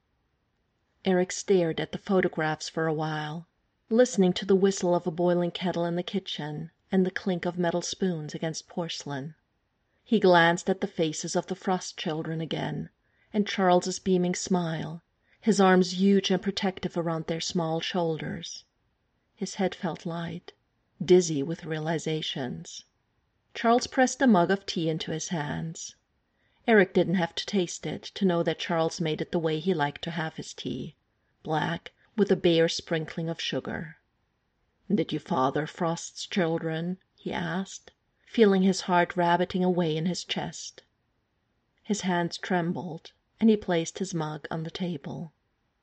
Eric stared at the photographs for a while, listening to the whistle of a boiling kettle in the kitchen and the clink of metal spoons against porcelain. He glanced at the faces of the Frost children again, and Charles's beaming smile, his arms huge and protective around their small shoulders. His head felt light, dizzy with realizations. Charles pressed a mug of tea into his hands. Eric didn't have to taste it to know that Charles made it the way he liked to have his tea, black, with a bare sprinkling of sugar. "Did you father Frost's children?" he asked, feeling his heart rabbiting away in his chest. His hands trembled, and he placed his mug on the table.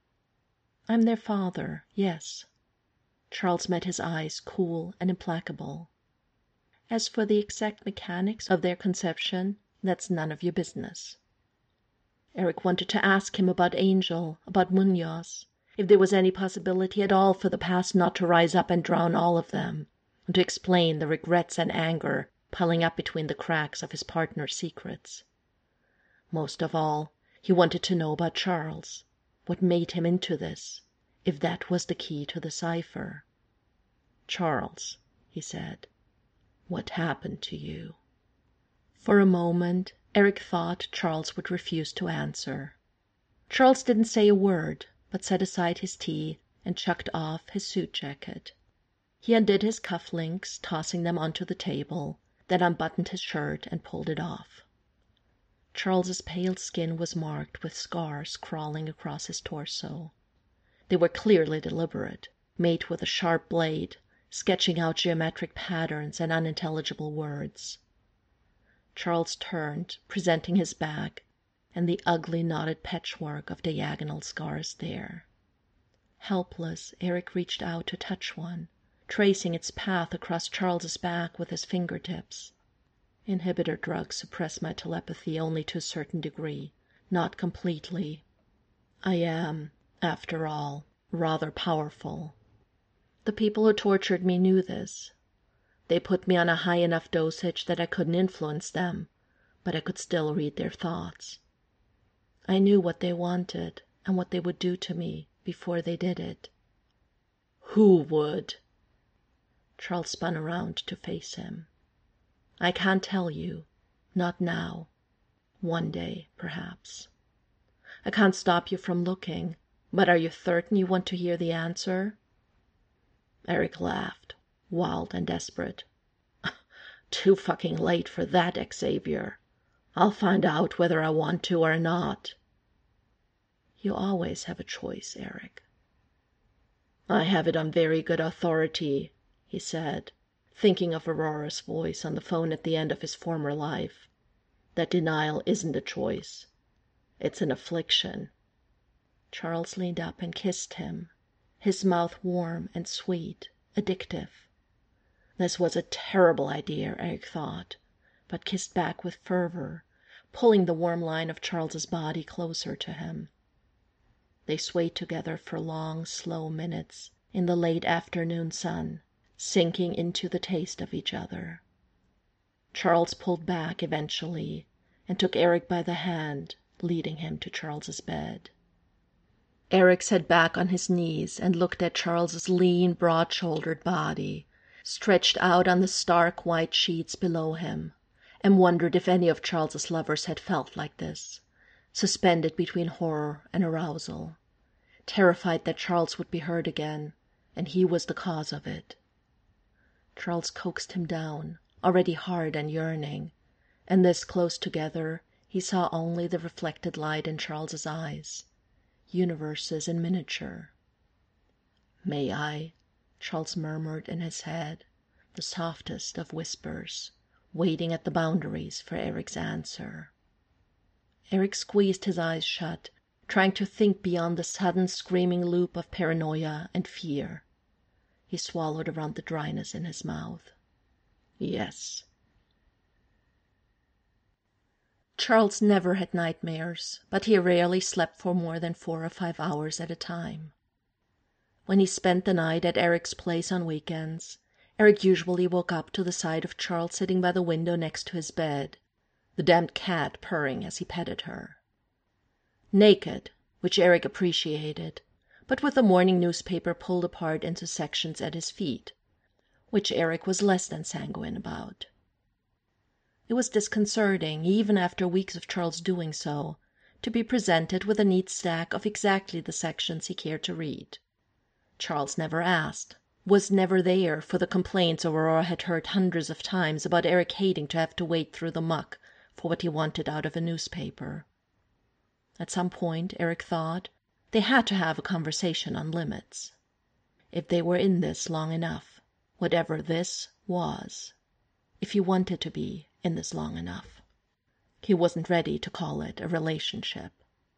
"I'm their father, yes." Charles met his eyes, cool and implacable. "As for the exact mechanics of their conception, that's none of your business." Eric wanted to ask him about Angel, about Munoz, if there was any possibility at all for the past not to rise up and drown all of them, and to explain the regrets and anger piling up between the cracks of his partner's secrets. Most of all, he wanted to know about Charles, what made him into this, if that was the key to the cipher. "Charles," he said, "what happened to you?" For a moment, Eric thought Charles would refuse to answer. Charles didn't say a word, but set aside his tea and chucked off his suit jacket. He undid his cufflinks, tossing them onto the table, then unbuttoned his shirt and pulled it off. Charles's pale skin was marked with scars crawling across his torso. They were clearly deliberate, made with a sharp blade, sketching out geometric patterns and unintelligible words. Charles turned, presenting his back, and the ugly knotted patchwork of diagonal scars there. Helpless, Eric reached out to touch one, tracing its path across Charles's back with his fingertips. Inhibitor drugs suppress my telepathy only to a certain degree, not completely. I am, after all, rather powerful. The people who tortured me knew this. They put me on a high enough dosage that I couldn't influence them, but I could still read their thoughts. I knew what they wanted and what they would do to me before they did it. "Who would?" Charles spun around to face him. "I can't tell you. Not now. One day, perhaps. I can't stop you from looking, but are you certain you want to hear the answer?" Eric laughed, wild and desperate. "Too fucking late for that, Xavier. I'll find out whether I want to or not." "You always have a choice, Eric." "I have it on very good authority," he said, thinking of Aurora's voice on the phone at the end of his former life, "that denial isn't a choice. It's an affliction." Charles leaned up and kissed him, his mouth warm and sweet, addictive. This was a terrible idea, Eric thought, but kissed back with fervor, pulling the warm line of Charles's body closer to him. They swayed together for long, slow minutes in the late afternoon sun, sinking into the taste of each other. Charles pulled back eventually and took Eric by the hand, leading him to Charles's bed. Eric sat back on his knees and looked at Charles's lean, broad-shouldered body, stretched out on the stark white sheets below him, and wondered if any of Charles's lovers had felt like this, suspended between horror and arousal, terrified that Charles would be hurt again, and he was the cause of it. Charles coaxed him down, already hard and yearning, and this close together he saw only the reflected light in Charles's eyes, universes in miniature. "May I?" Charles murmured in his head, the softest of whispers, waiting at the boundaries for Eric's answer. Eric squeezed his eyes shut, trying to think beyond the sudden screaming loop of paranoia and fear. He swallowed around the dryness in his mouth. Yes. Charles never had nightmares, but he rarely slept for more than four or five hours at a time. When he spent the night at Eric's place on weekends, Eric usually woke up to the sight of Charles sitting by the window next to his bed, the damned cat purring as he petted her. Naked, which Eric appreciated, but with the morning newspaper pulled apart into sections at his feet, which Eric was less than sanguine about. It was disconcerting, even after weeks of Charles doing so, to be presented with a neat stack of exactly the sections he cared to read. Charles never asked, was never there for the complaints Aurora had heard hundreds of times about Eric hating to have to wade through the muck for what he wanted out of a newspaper. At some point, Eric thought, they had to have a conversation on limits. If they were in this long enough, whatever this was, if he wanted to be in this long enough. He wasn't ready to call it a relationship.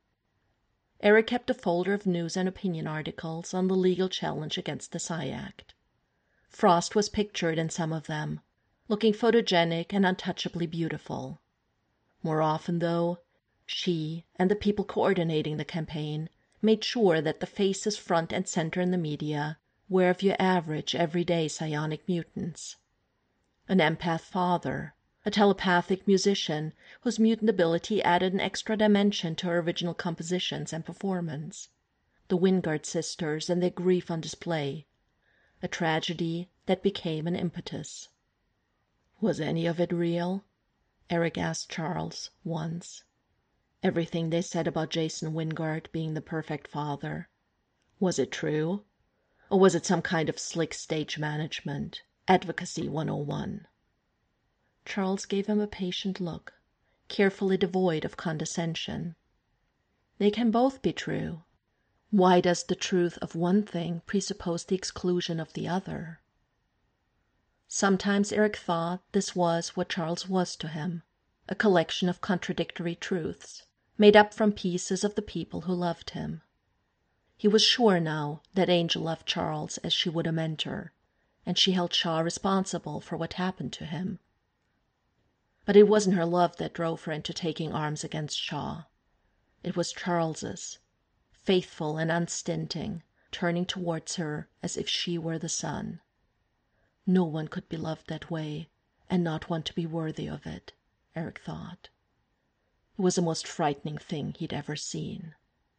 Eric kept a folder of news and opinion articles on the legal challenge against the Psi Act. Frost was pictured in some of them, looking photogenic and untouchably beautiful. More often, though, she and the people coordinating the campaign made sure that the faces front and center in the media were of your average, everyday psionic mutants. An empath father, a telepathic musician whose mutant ability added an extra dimension to her original compositions and performance, the Wingard sisters and their grief on display, a tragedy that became an impetus. Was any of it real? Eric asked Charles once. Everything they said about Jason Wingard being the perfect father. Was it true? Or was it some kind of slick stage management, advocacy one oh one? Charles gave him a patient look, carefully devoid of condescension. They can both be true. Why does the truth of one thing presuppose the exclusion of the other? Sometimes Eric thought this was what Charles was to him, a collection of contradictory truths, made up from pieces of the people who loved him. He was sure now that Angel loved Charles as she would a mentor, and she held Shaw responsible for what happened to him. But it wasn't her love that drove her into taking arms against Shaw. It was Charles's, faithful and unstinting, turning towards her as if she were the sun. No one could be loved that way, and not want to be worthy of it, Eric thought. It was the most frightening thing he'd ever seen.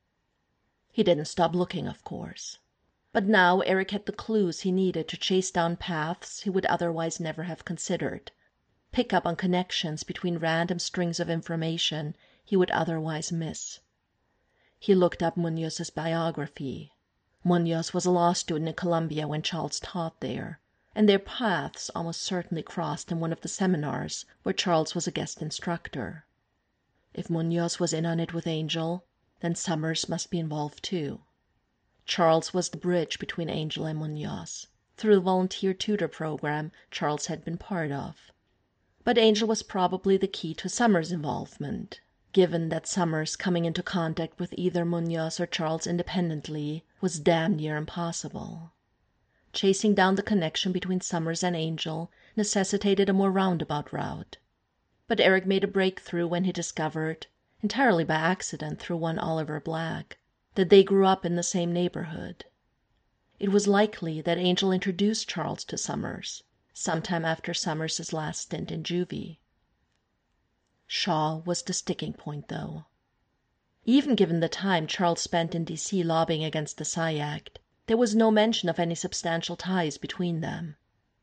He didn't stop looking, of course. But now Eric had the clues he needed to chase down paths he would otherwise never have considered, pick up on connections between random strings of information he would otherwise miss. He looked up Munoz's biography. Munoz was a law student in Columbia when Charles taught there, and their paths almost certainly crossed in one of the seminars where Charles was a guest instructor. If Munoz was in on it with Angel, then Summers must be involved too. Charles was the bridge between Angel and Munoz, through the volunteer tutor program Charles had been part of. But Angel was probably the key to Summers' involvement, given that Summers coming into contact with either Munoz or Charles independently was damn near impossible. Chasing down the connection between Summers and Angel necessitated a more roundabout route. But Eric made a breakthrough when he discovered, entirely by accident through one Oliver Black, that they grew up in the same neighborhood. It was likely that Angel introduced Charles to Summers, sometime after Summers' last stint in juvie. Shaw was the sticking point, though. Even given the time Charles spent in D C lobbying against the Psy Act, there was no mention of any substantial ties between them.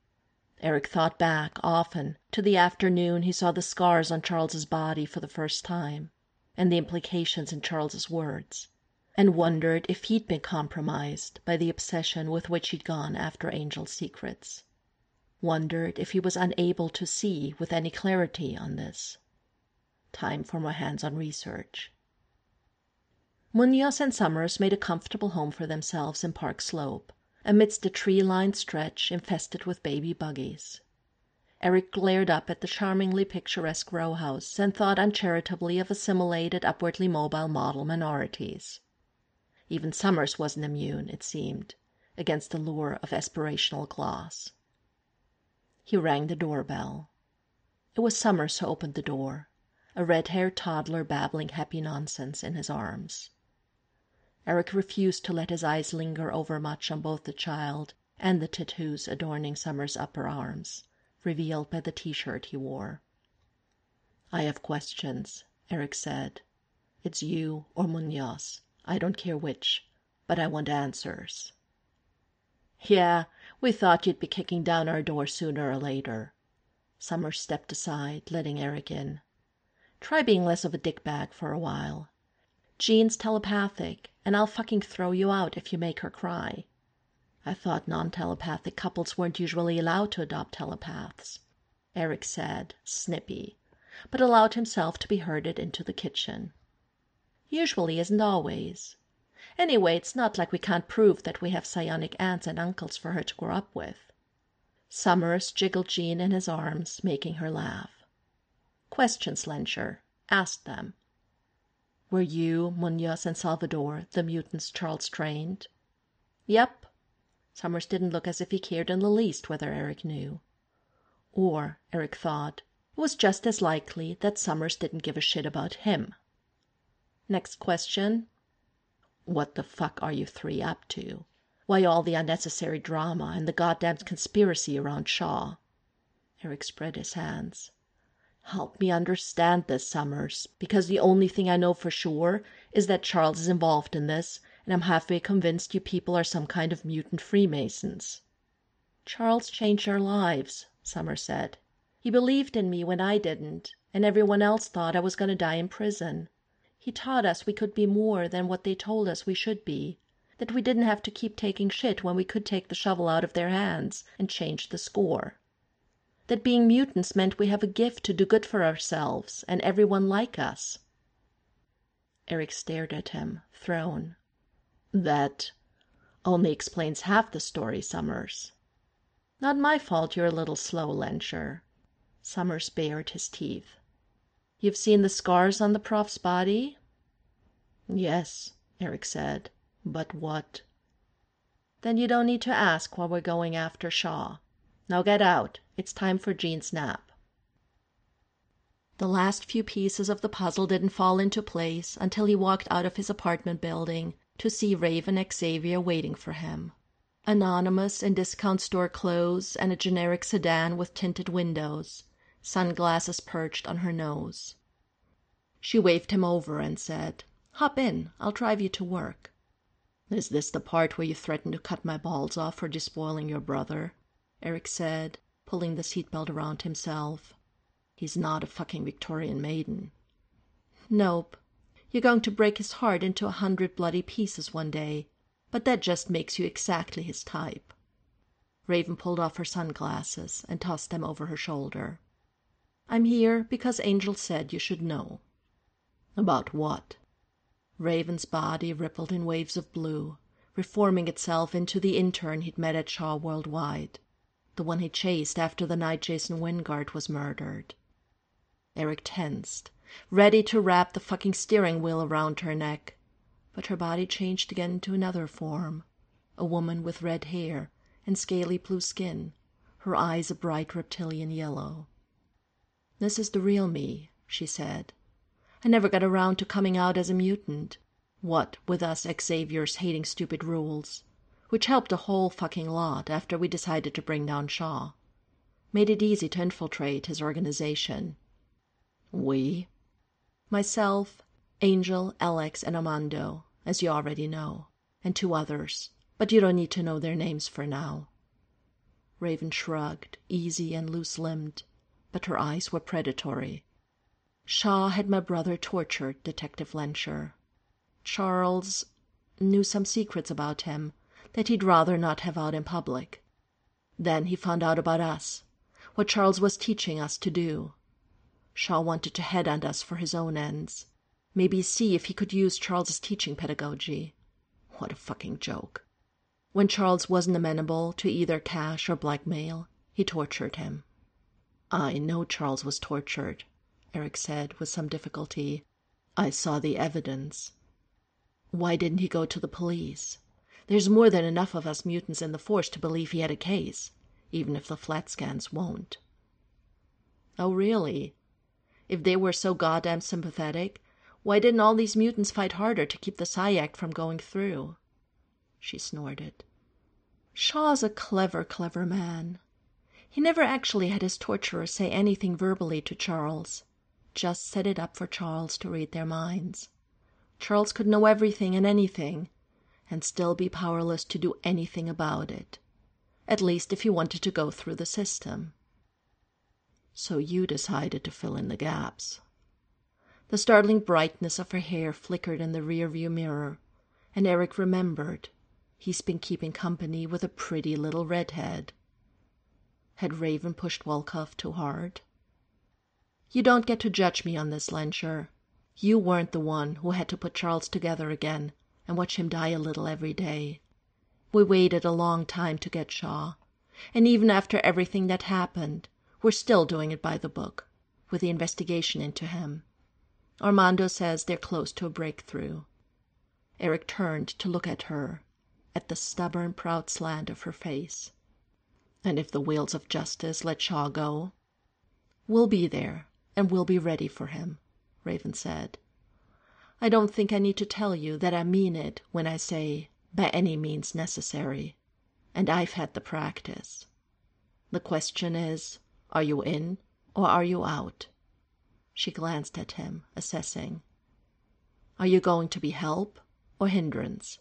Eric thought back, often, to the afternoon he saw the scars on Charles's body for the first time, and the implications in Charles's words, and wondered if he'd been compromised by the obsession with which he'd gone after Angel's secrets. Wondered if he was unable to see with any clarity on this. Time for more hands-on research. Munoz and Summers made a comfortable home for themselves in Park Slope, amidst a tree-lined stretch infested with baby buggies. Eric glared up at the charmingly picturesque row house and thought uncharitably of assimilated, upwardly mobile model minorities. Even Summers wasn't immune, it seemed, against the lure of aspirational gloss. He rang the doorbell. It was Summers who opened the door, a red-haired toddler babbling happy nonsense in his arms. Eric refused to let his eyes linger overmuch on both the child and the tattoos adorning Summers' upper arms, revealed by the t-shirt he wore. "I have questions," Eric said. "It's you or Munoz. I don't care which, but I want answers." "Yeah, we thought you'd be kicking down our door sooner or later." Summers stepped aside, letting Eric in. "Try being less of a dickbag for a while. Jean's telepathic, and I'll fucking throw you out if you make her cry." "I thought non-telepathic couples weren't usually allowed to adopt telepaths," Eric said, snippy, but allowed himself to be herded into the kitchen. "Usually isn't always. Anyway, it's not like we can't prove that we have psionic aunts and uncles for her to grow up with." Summers jiggled Jean in his arms, making her laugh. "Questions, Lencher. Ask them." "Were you, Munoz, and Salvador the mutants Charles trained?" "Yep." Summers didn't look as if he cared in the least whether Eric knew. Or, Eric thought, it was just as likely that Summers didn't give a shit about him. "Next question." "What the fuck are you three up to? Why all the unnecessary drama and the goddamn conspiracy around Shaw?" Eric spread his hands. "Help me understand this, Summers, because the only thing I know for sure is that Charles is involved in this, and I'm halfway convinced you people are some kind of mutant Freemasons." "Charles changed our lives," Summers said. "He believed in me when I didn't, and everyone else thought I was going to die in prison. He taught us we could be more than what they told us we should be, that we didn't have to keep taking shit when we could take the shovel out of their hands and change the score. That being mutants meant we have a gift to do good for ourselves and everyone like us." Eric stared at him, thrown. "That only explains half the story, Summers." "Not my fault you're a little slow, Lencher." Summers bared his teeth. "You've seen the scars on the prof's body?" "Yes," Eric said. "But what?" "Then you don't need to ask why we're going after Shaw. Now get out. It's time for Jean's nap." The last few pieces of the puzzle didn't fall into place until he walked out of his apartment building to see Raven Xavier waiting for him. Anonymous in discount store clothes and a generic sedan with tinted windows, sunglasses perched on her nose. She waved him over and said, "Hop in, I'll drive you to work." "Is this the part where you threaten to cut my balls off for despoiling your brother?" Eric said, pulling the seatbelt around himself. "He's not a fucking Victorian maiden." "Nope. You're going to break his heart into a hundred bloody pieces one day, but that just makes you exactly his type." Raven pulled off her sunglasses and tossed them over her shoulder. "I'm here because Angel said you should know." "About what?" Raven's body rippled in waves of blue, reforming itself into the intern he'd met at Shaw Worldwide, the one he chased after the night Jason Wingard was murdered. Eric tensed, ready to wrap the fucking steering wheel around her neck, but her body changed again into another form, a woman with red hair and scaly blue skin, her eyes a bright reptilian yellow. "This is the real me," she said. "I never got around to coming out as a mutant. What with us Xaviers hating stupid rules, which helped a whole fucking lot after we decided to bring down Shaw. Made it easy to infiltrate his organization. We? Myself, Angel, Alex, and Armando, as you already know, and two others, but you don't need to know their names for now." Raven shrugged, easy and loose-limbed, but her eyes were predatory. "Shaw had my brother tortured, Detective Lencher. Charles knew some secrets about him that he'd rather not have out in public. Then he found out about us, what Charles was teaching us to do. Shaw wanted to headhunt us for his own ends, maybe see if he could use Charles's teaching pedagogy. What a fucking joke. When Charles wasn't amenable to either cash or blackmail, he tortured him." "I know Charles was tortured," Eric said with some difficulty. "I saw the evidence." "Why didn't he go to the police? There's more than enough of us mutants in the force to believe he had a case, even if the flat scans won't." "Oh, really? If they were so goddamn sympathetic, why didn't all these mutants fight harder to keep the Psi Act from going through?" She snorted. "Shaw's a clever, clever man. He never actually had his torturers say anything verbally to Charles, just set it up for Charles to read their minds. Charles could know everything and anything, and still be powerless to do anything about it, at least if he wanted to go through the system." "So you decided to fill in the gaps." The startling brightness of her hair flickered in the rearview mirror, and Eric remembered he's been keeping company with a pretty little redhead. Had Raven pushed Volkov too hard? "You don't get to judge me on this, Lencher. You weren't the one who had to put Charles together again and watch him die a little every day. We waited a long time to get Shaw, and even after everything that happened, we're still doing it by the book, with the investigation into him. Armando says they're close to a breakthrough." Eric turned to look at her, at the stubborn, proud slant of her face. "And if the wheels of justice let Shaw go?" "We'll be there, and we'll be ready for him," Raven said. "I don't think I need to tell you that I mean it when I say, by any means necessary. And I've had the practice. The question is, are you in or are you out?" She glanced at him, assessing. "Are you going to be help or hindrance?"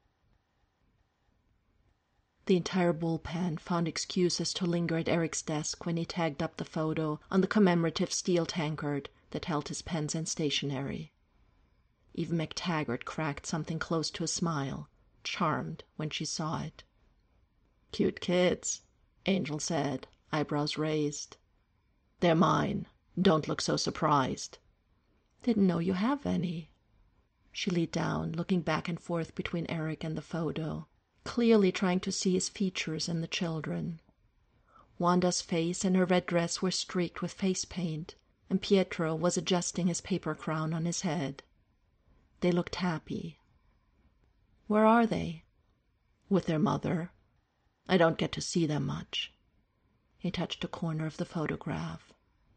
The entire bullpen found excuses to linger at Eric's desk when he tagged up the photo on the commemorative steel tankard that held his pens and stationery. Even McTaggart cracked something close to a smile, charmed when she saw it. "Cute kids," Angel said, eyebrows raised. "They're mine. Don't look so surprised." "Didn't know you have any." She leaned down, looking back and forth between Eric and the photo, clearly trying to see his features and the children. Wanda's face and her red dress were streaked with face paint, and Pietro was adjusting his paper crown on his head. They looked happy. "Where are they?" "With their mother. I don't get to see them much." He touched a corner of the photograph.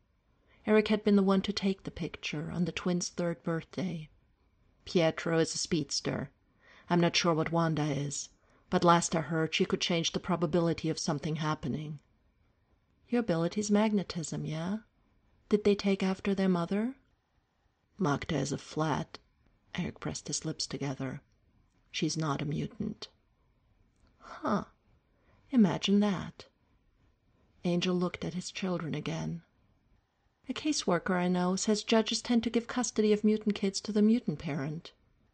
Eric had been the one to take the picture on the twins' third birthday. "Pietro is a speedster. I'm not sure what Wanda is, but last I heard she could change the probability of something happening." "Your ability's magnetism, yeah? Did they take after their mother?" "Magda is a flat." Eric pressed his lips together. "She's not a mutant." "Huh. Imagine that." Angel looked at his children again. "A caseworker I know says judges tend to give custody of mutant kids to the mutant parent."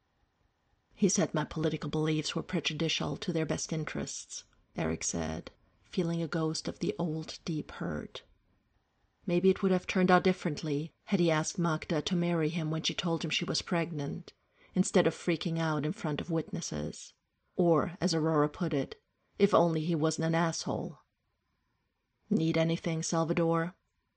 "He said my political beliefs were prejudicial to their best interests," Eric said, feeling a ghost of the old deep hurt. Maybe it would have turned out differently had he asked Magda to marry him when she told him she was pregnant, instead of freaking out in front of witnesses. Or, as Aurora put it, if only he wasn't an asshole. "Need anything, Salvador?"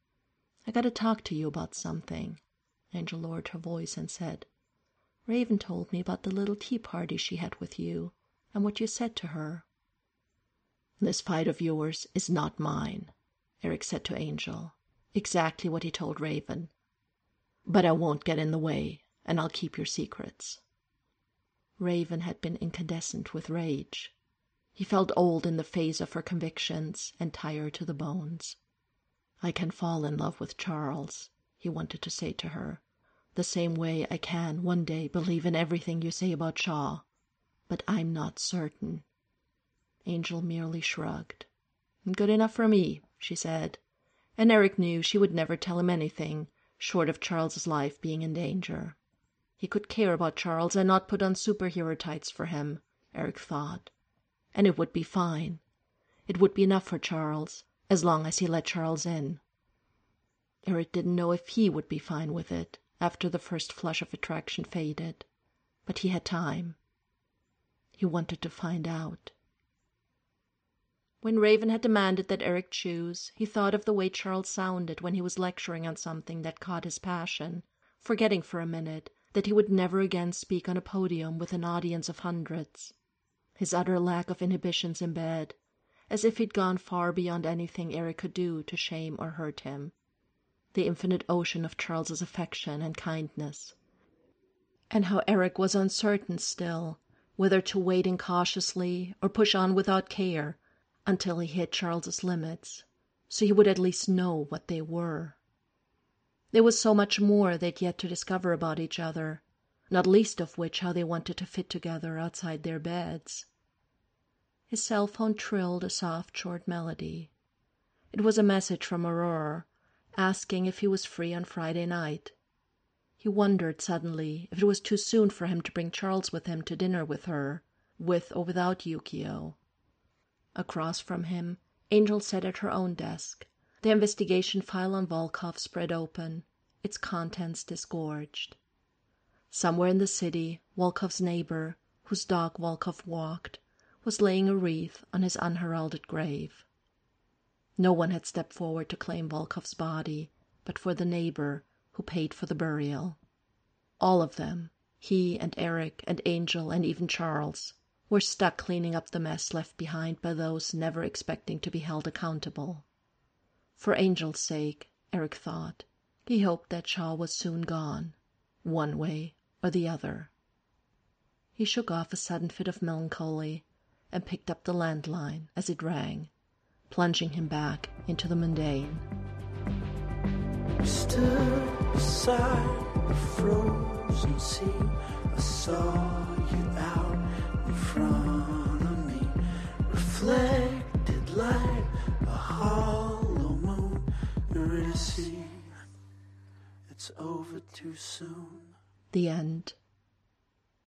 "I gotta talk to you about something." Angel lowered her voice and said, "Raven told me about the little tea party she had with you, and what you said to her." "This fight of yours is not mine," Eric said to Angel. Exactly what he told Raven. But I won't get in the way, and I'll keep your secrets. Raven had been incandescent with rage. He felt old in the face of her convictions and tired to the bones. I can fall in love with Charles, he wanted to say to her, the same way I can one day believe in everything you say about Shaw. But I'm not certain. Angel merely shrugged. Good enough for me, she said, and Eric knew she would never tell him anything short of Charles's life being in danger. He could care about Charles and not put on superhero tights for him, Eric thought. And it would be fine. It would be enough for Charles, as long as he let Charles in. Eric didn't know if he would be fine with it after the first flush of attraction faded, but he had time. He wanted to find out. When Raven had demanded that Eric choose, he thought of the way Charles sounded when he was lecturing on something that caught his passion, forgetting for a minute that he would never again speak on a podium with an audience of hundreds. His utter lack of inhibitions in bed, as if he'd gone far beyond anything Eric could do to shame or hurt him. The infinite ocean of Charles's affection and kindness. And how Eric was uncertain still, whether to wait incautiously or push on without care until he hit Charles's limits, so he would at least know what they were. There was so much more they'd yet to discover about each other, not least of which how they wanted to fit together outside their beds. His cell phone trilled a soft, short melody. It was a message from Aurora, asking if he was free on Friday night. He wondered suddenly if it was too soon for him to bring Charles with him to dinner with her, with or without Yukio. Across from him, Angel sat at her own desk, the investigation file on Volkov spread open, its contents disgorged. Somewhere in the city, Volkov's neighbor, whose dog Volkov walked, was laying a wreath on his unheralded grave. No one had stepped forward to claim Volkov's body, but for the neighbor who paid for the burial. All of them, he and Eric and Angel and even Charles, were stuck cleaning up the mess left behind by those never expecting to be held accountable. For Angel's sake, Eric thought, he hoped that Shaw was soon gone, one way or the other. He shook off a sudden fit of melancholy and picked up the landline as it rang, plunging him back into the mundane. Stood beside the frozen sea. I saw you out in front of me, reflected like a hollow moon. Receive, it's over too soon. The end.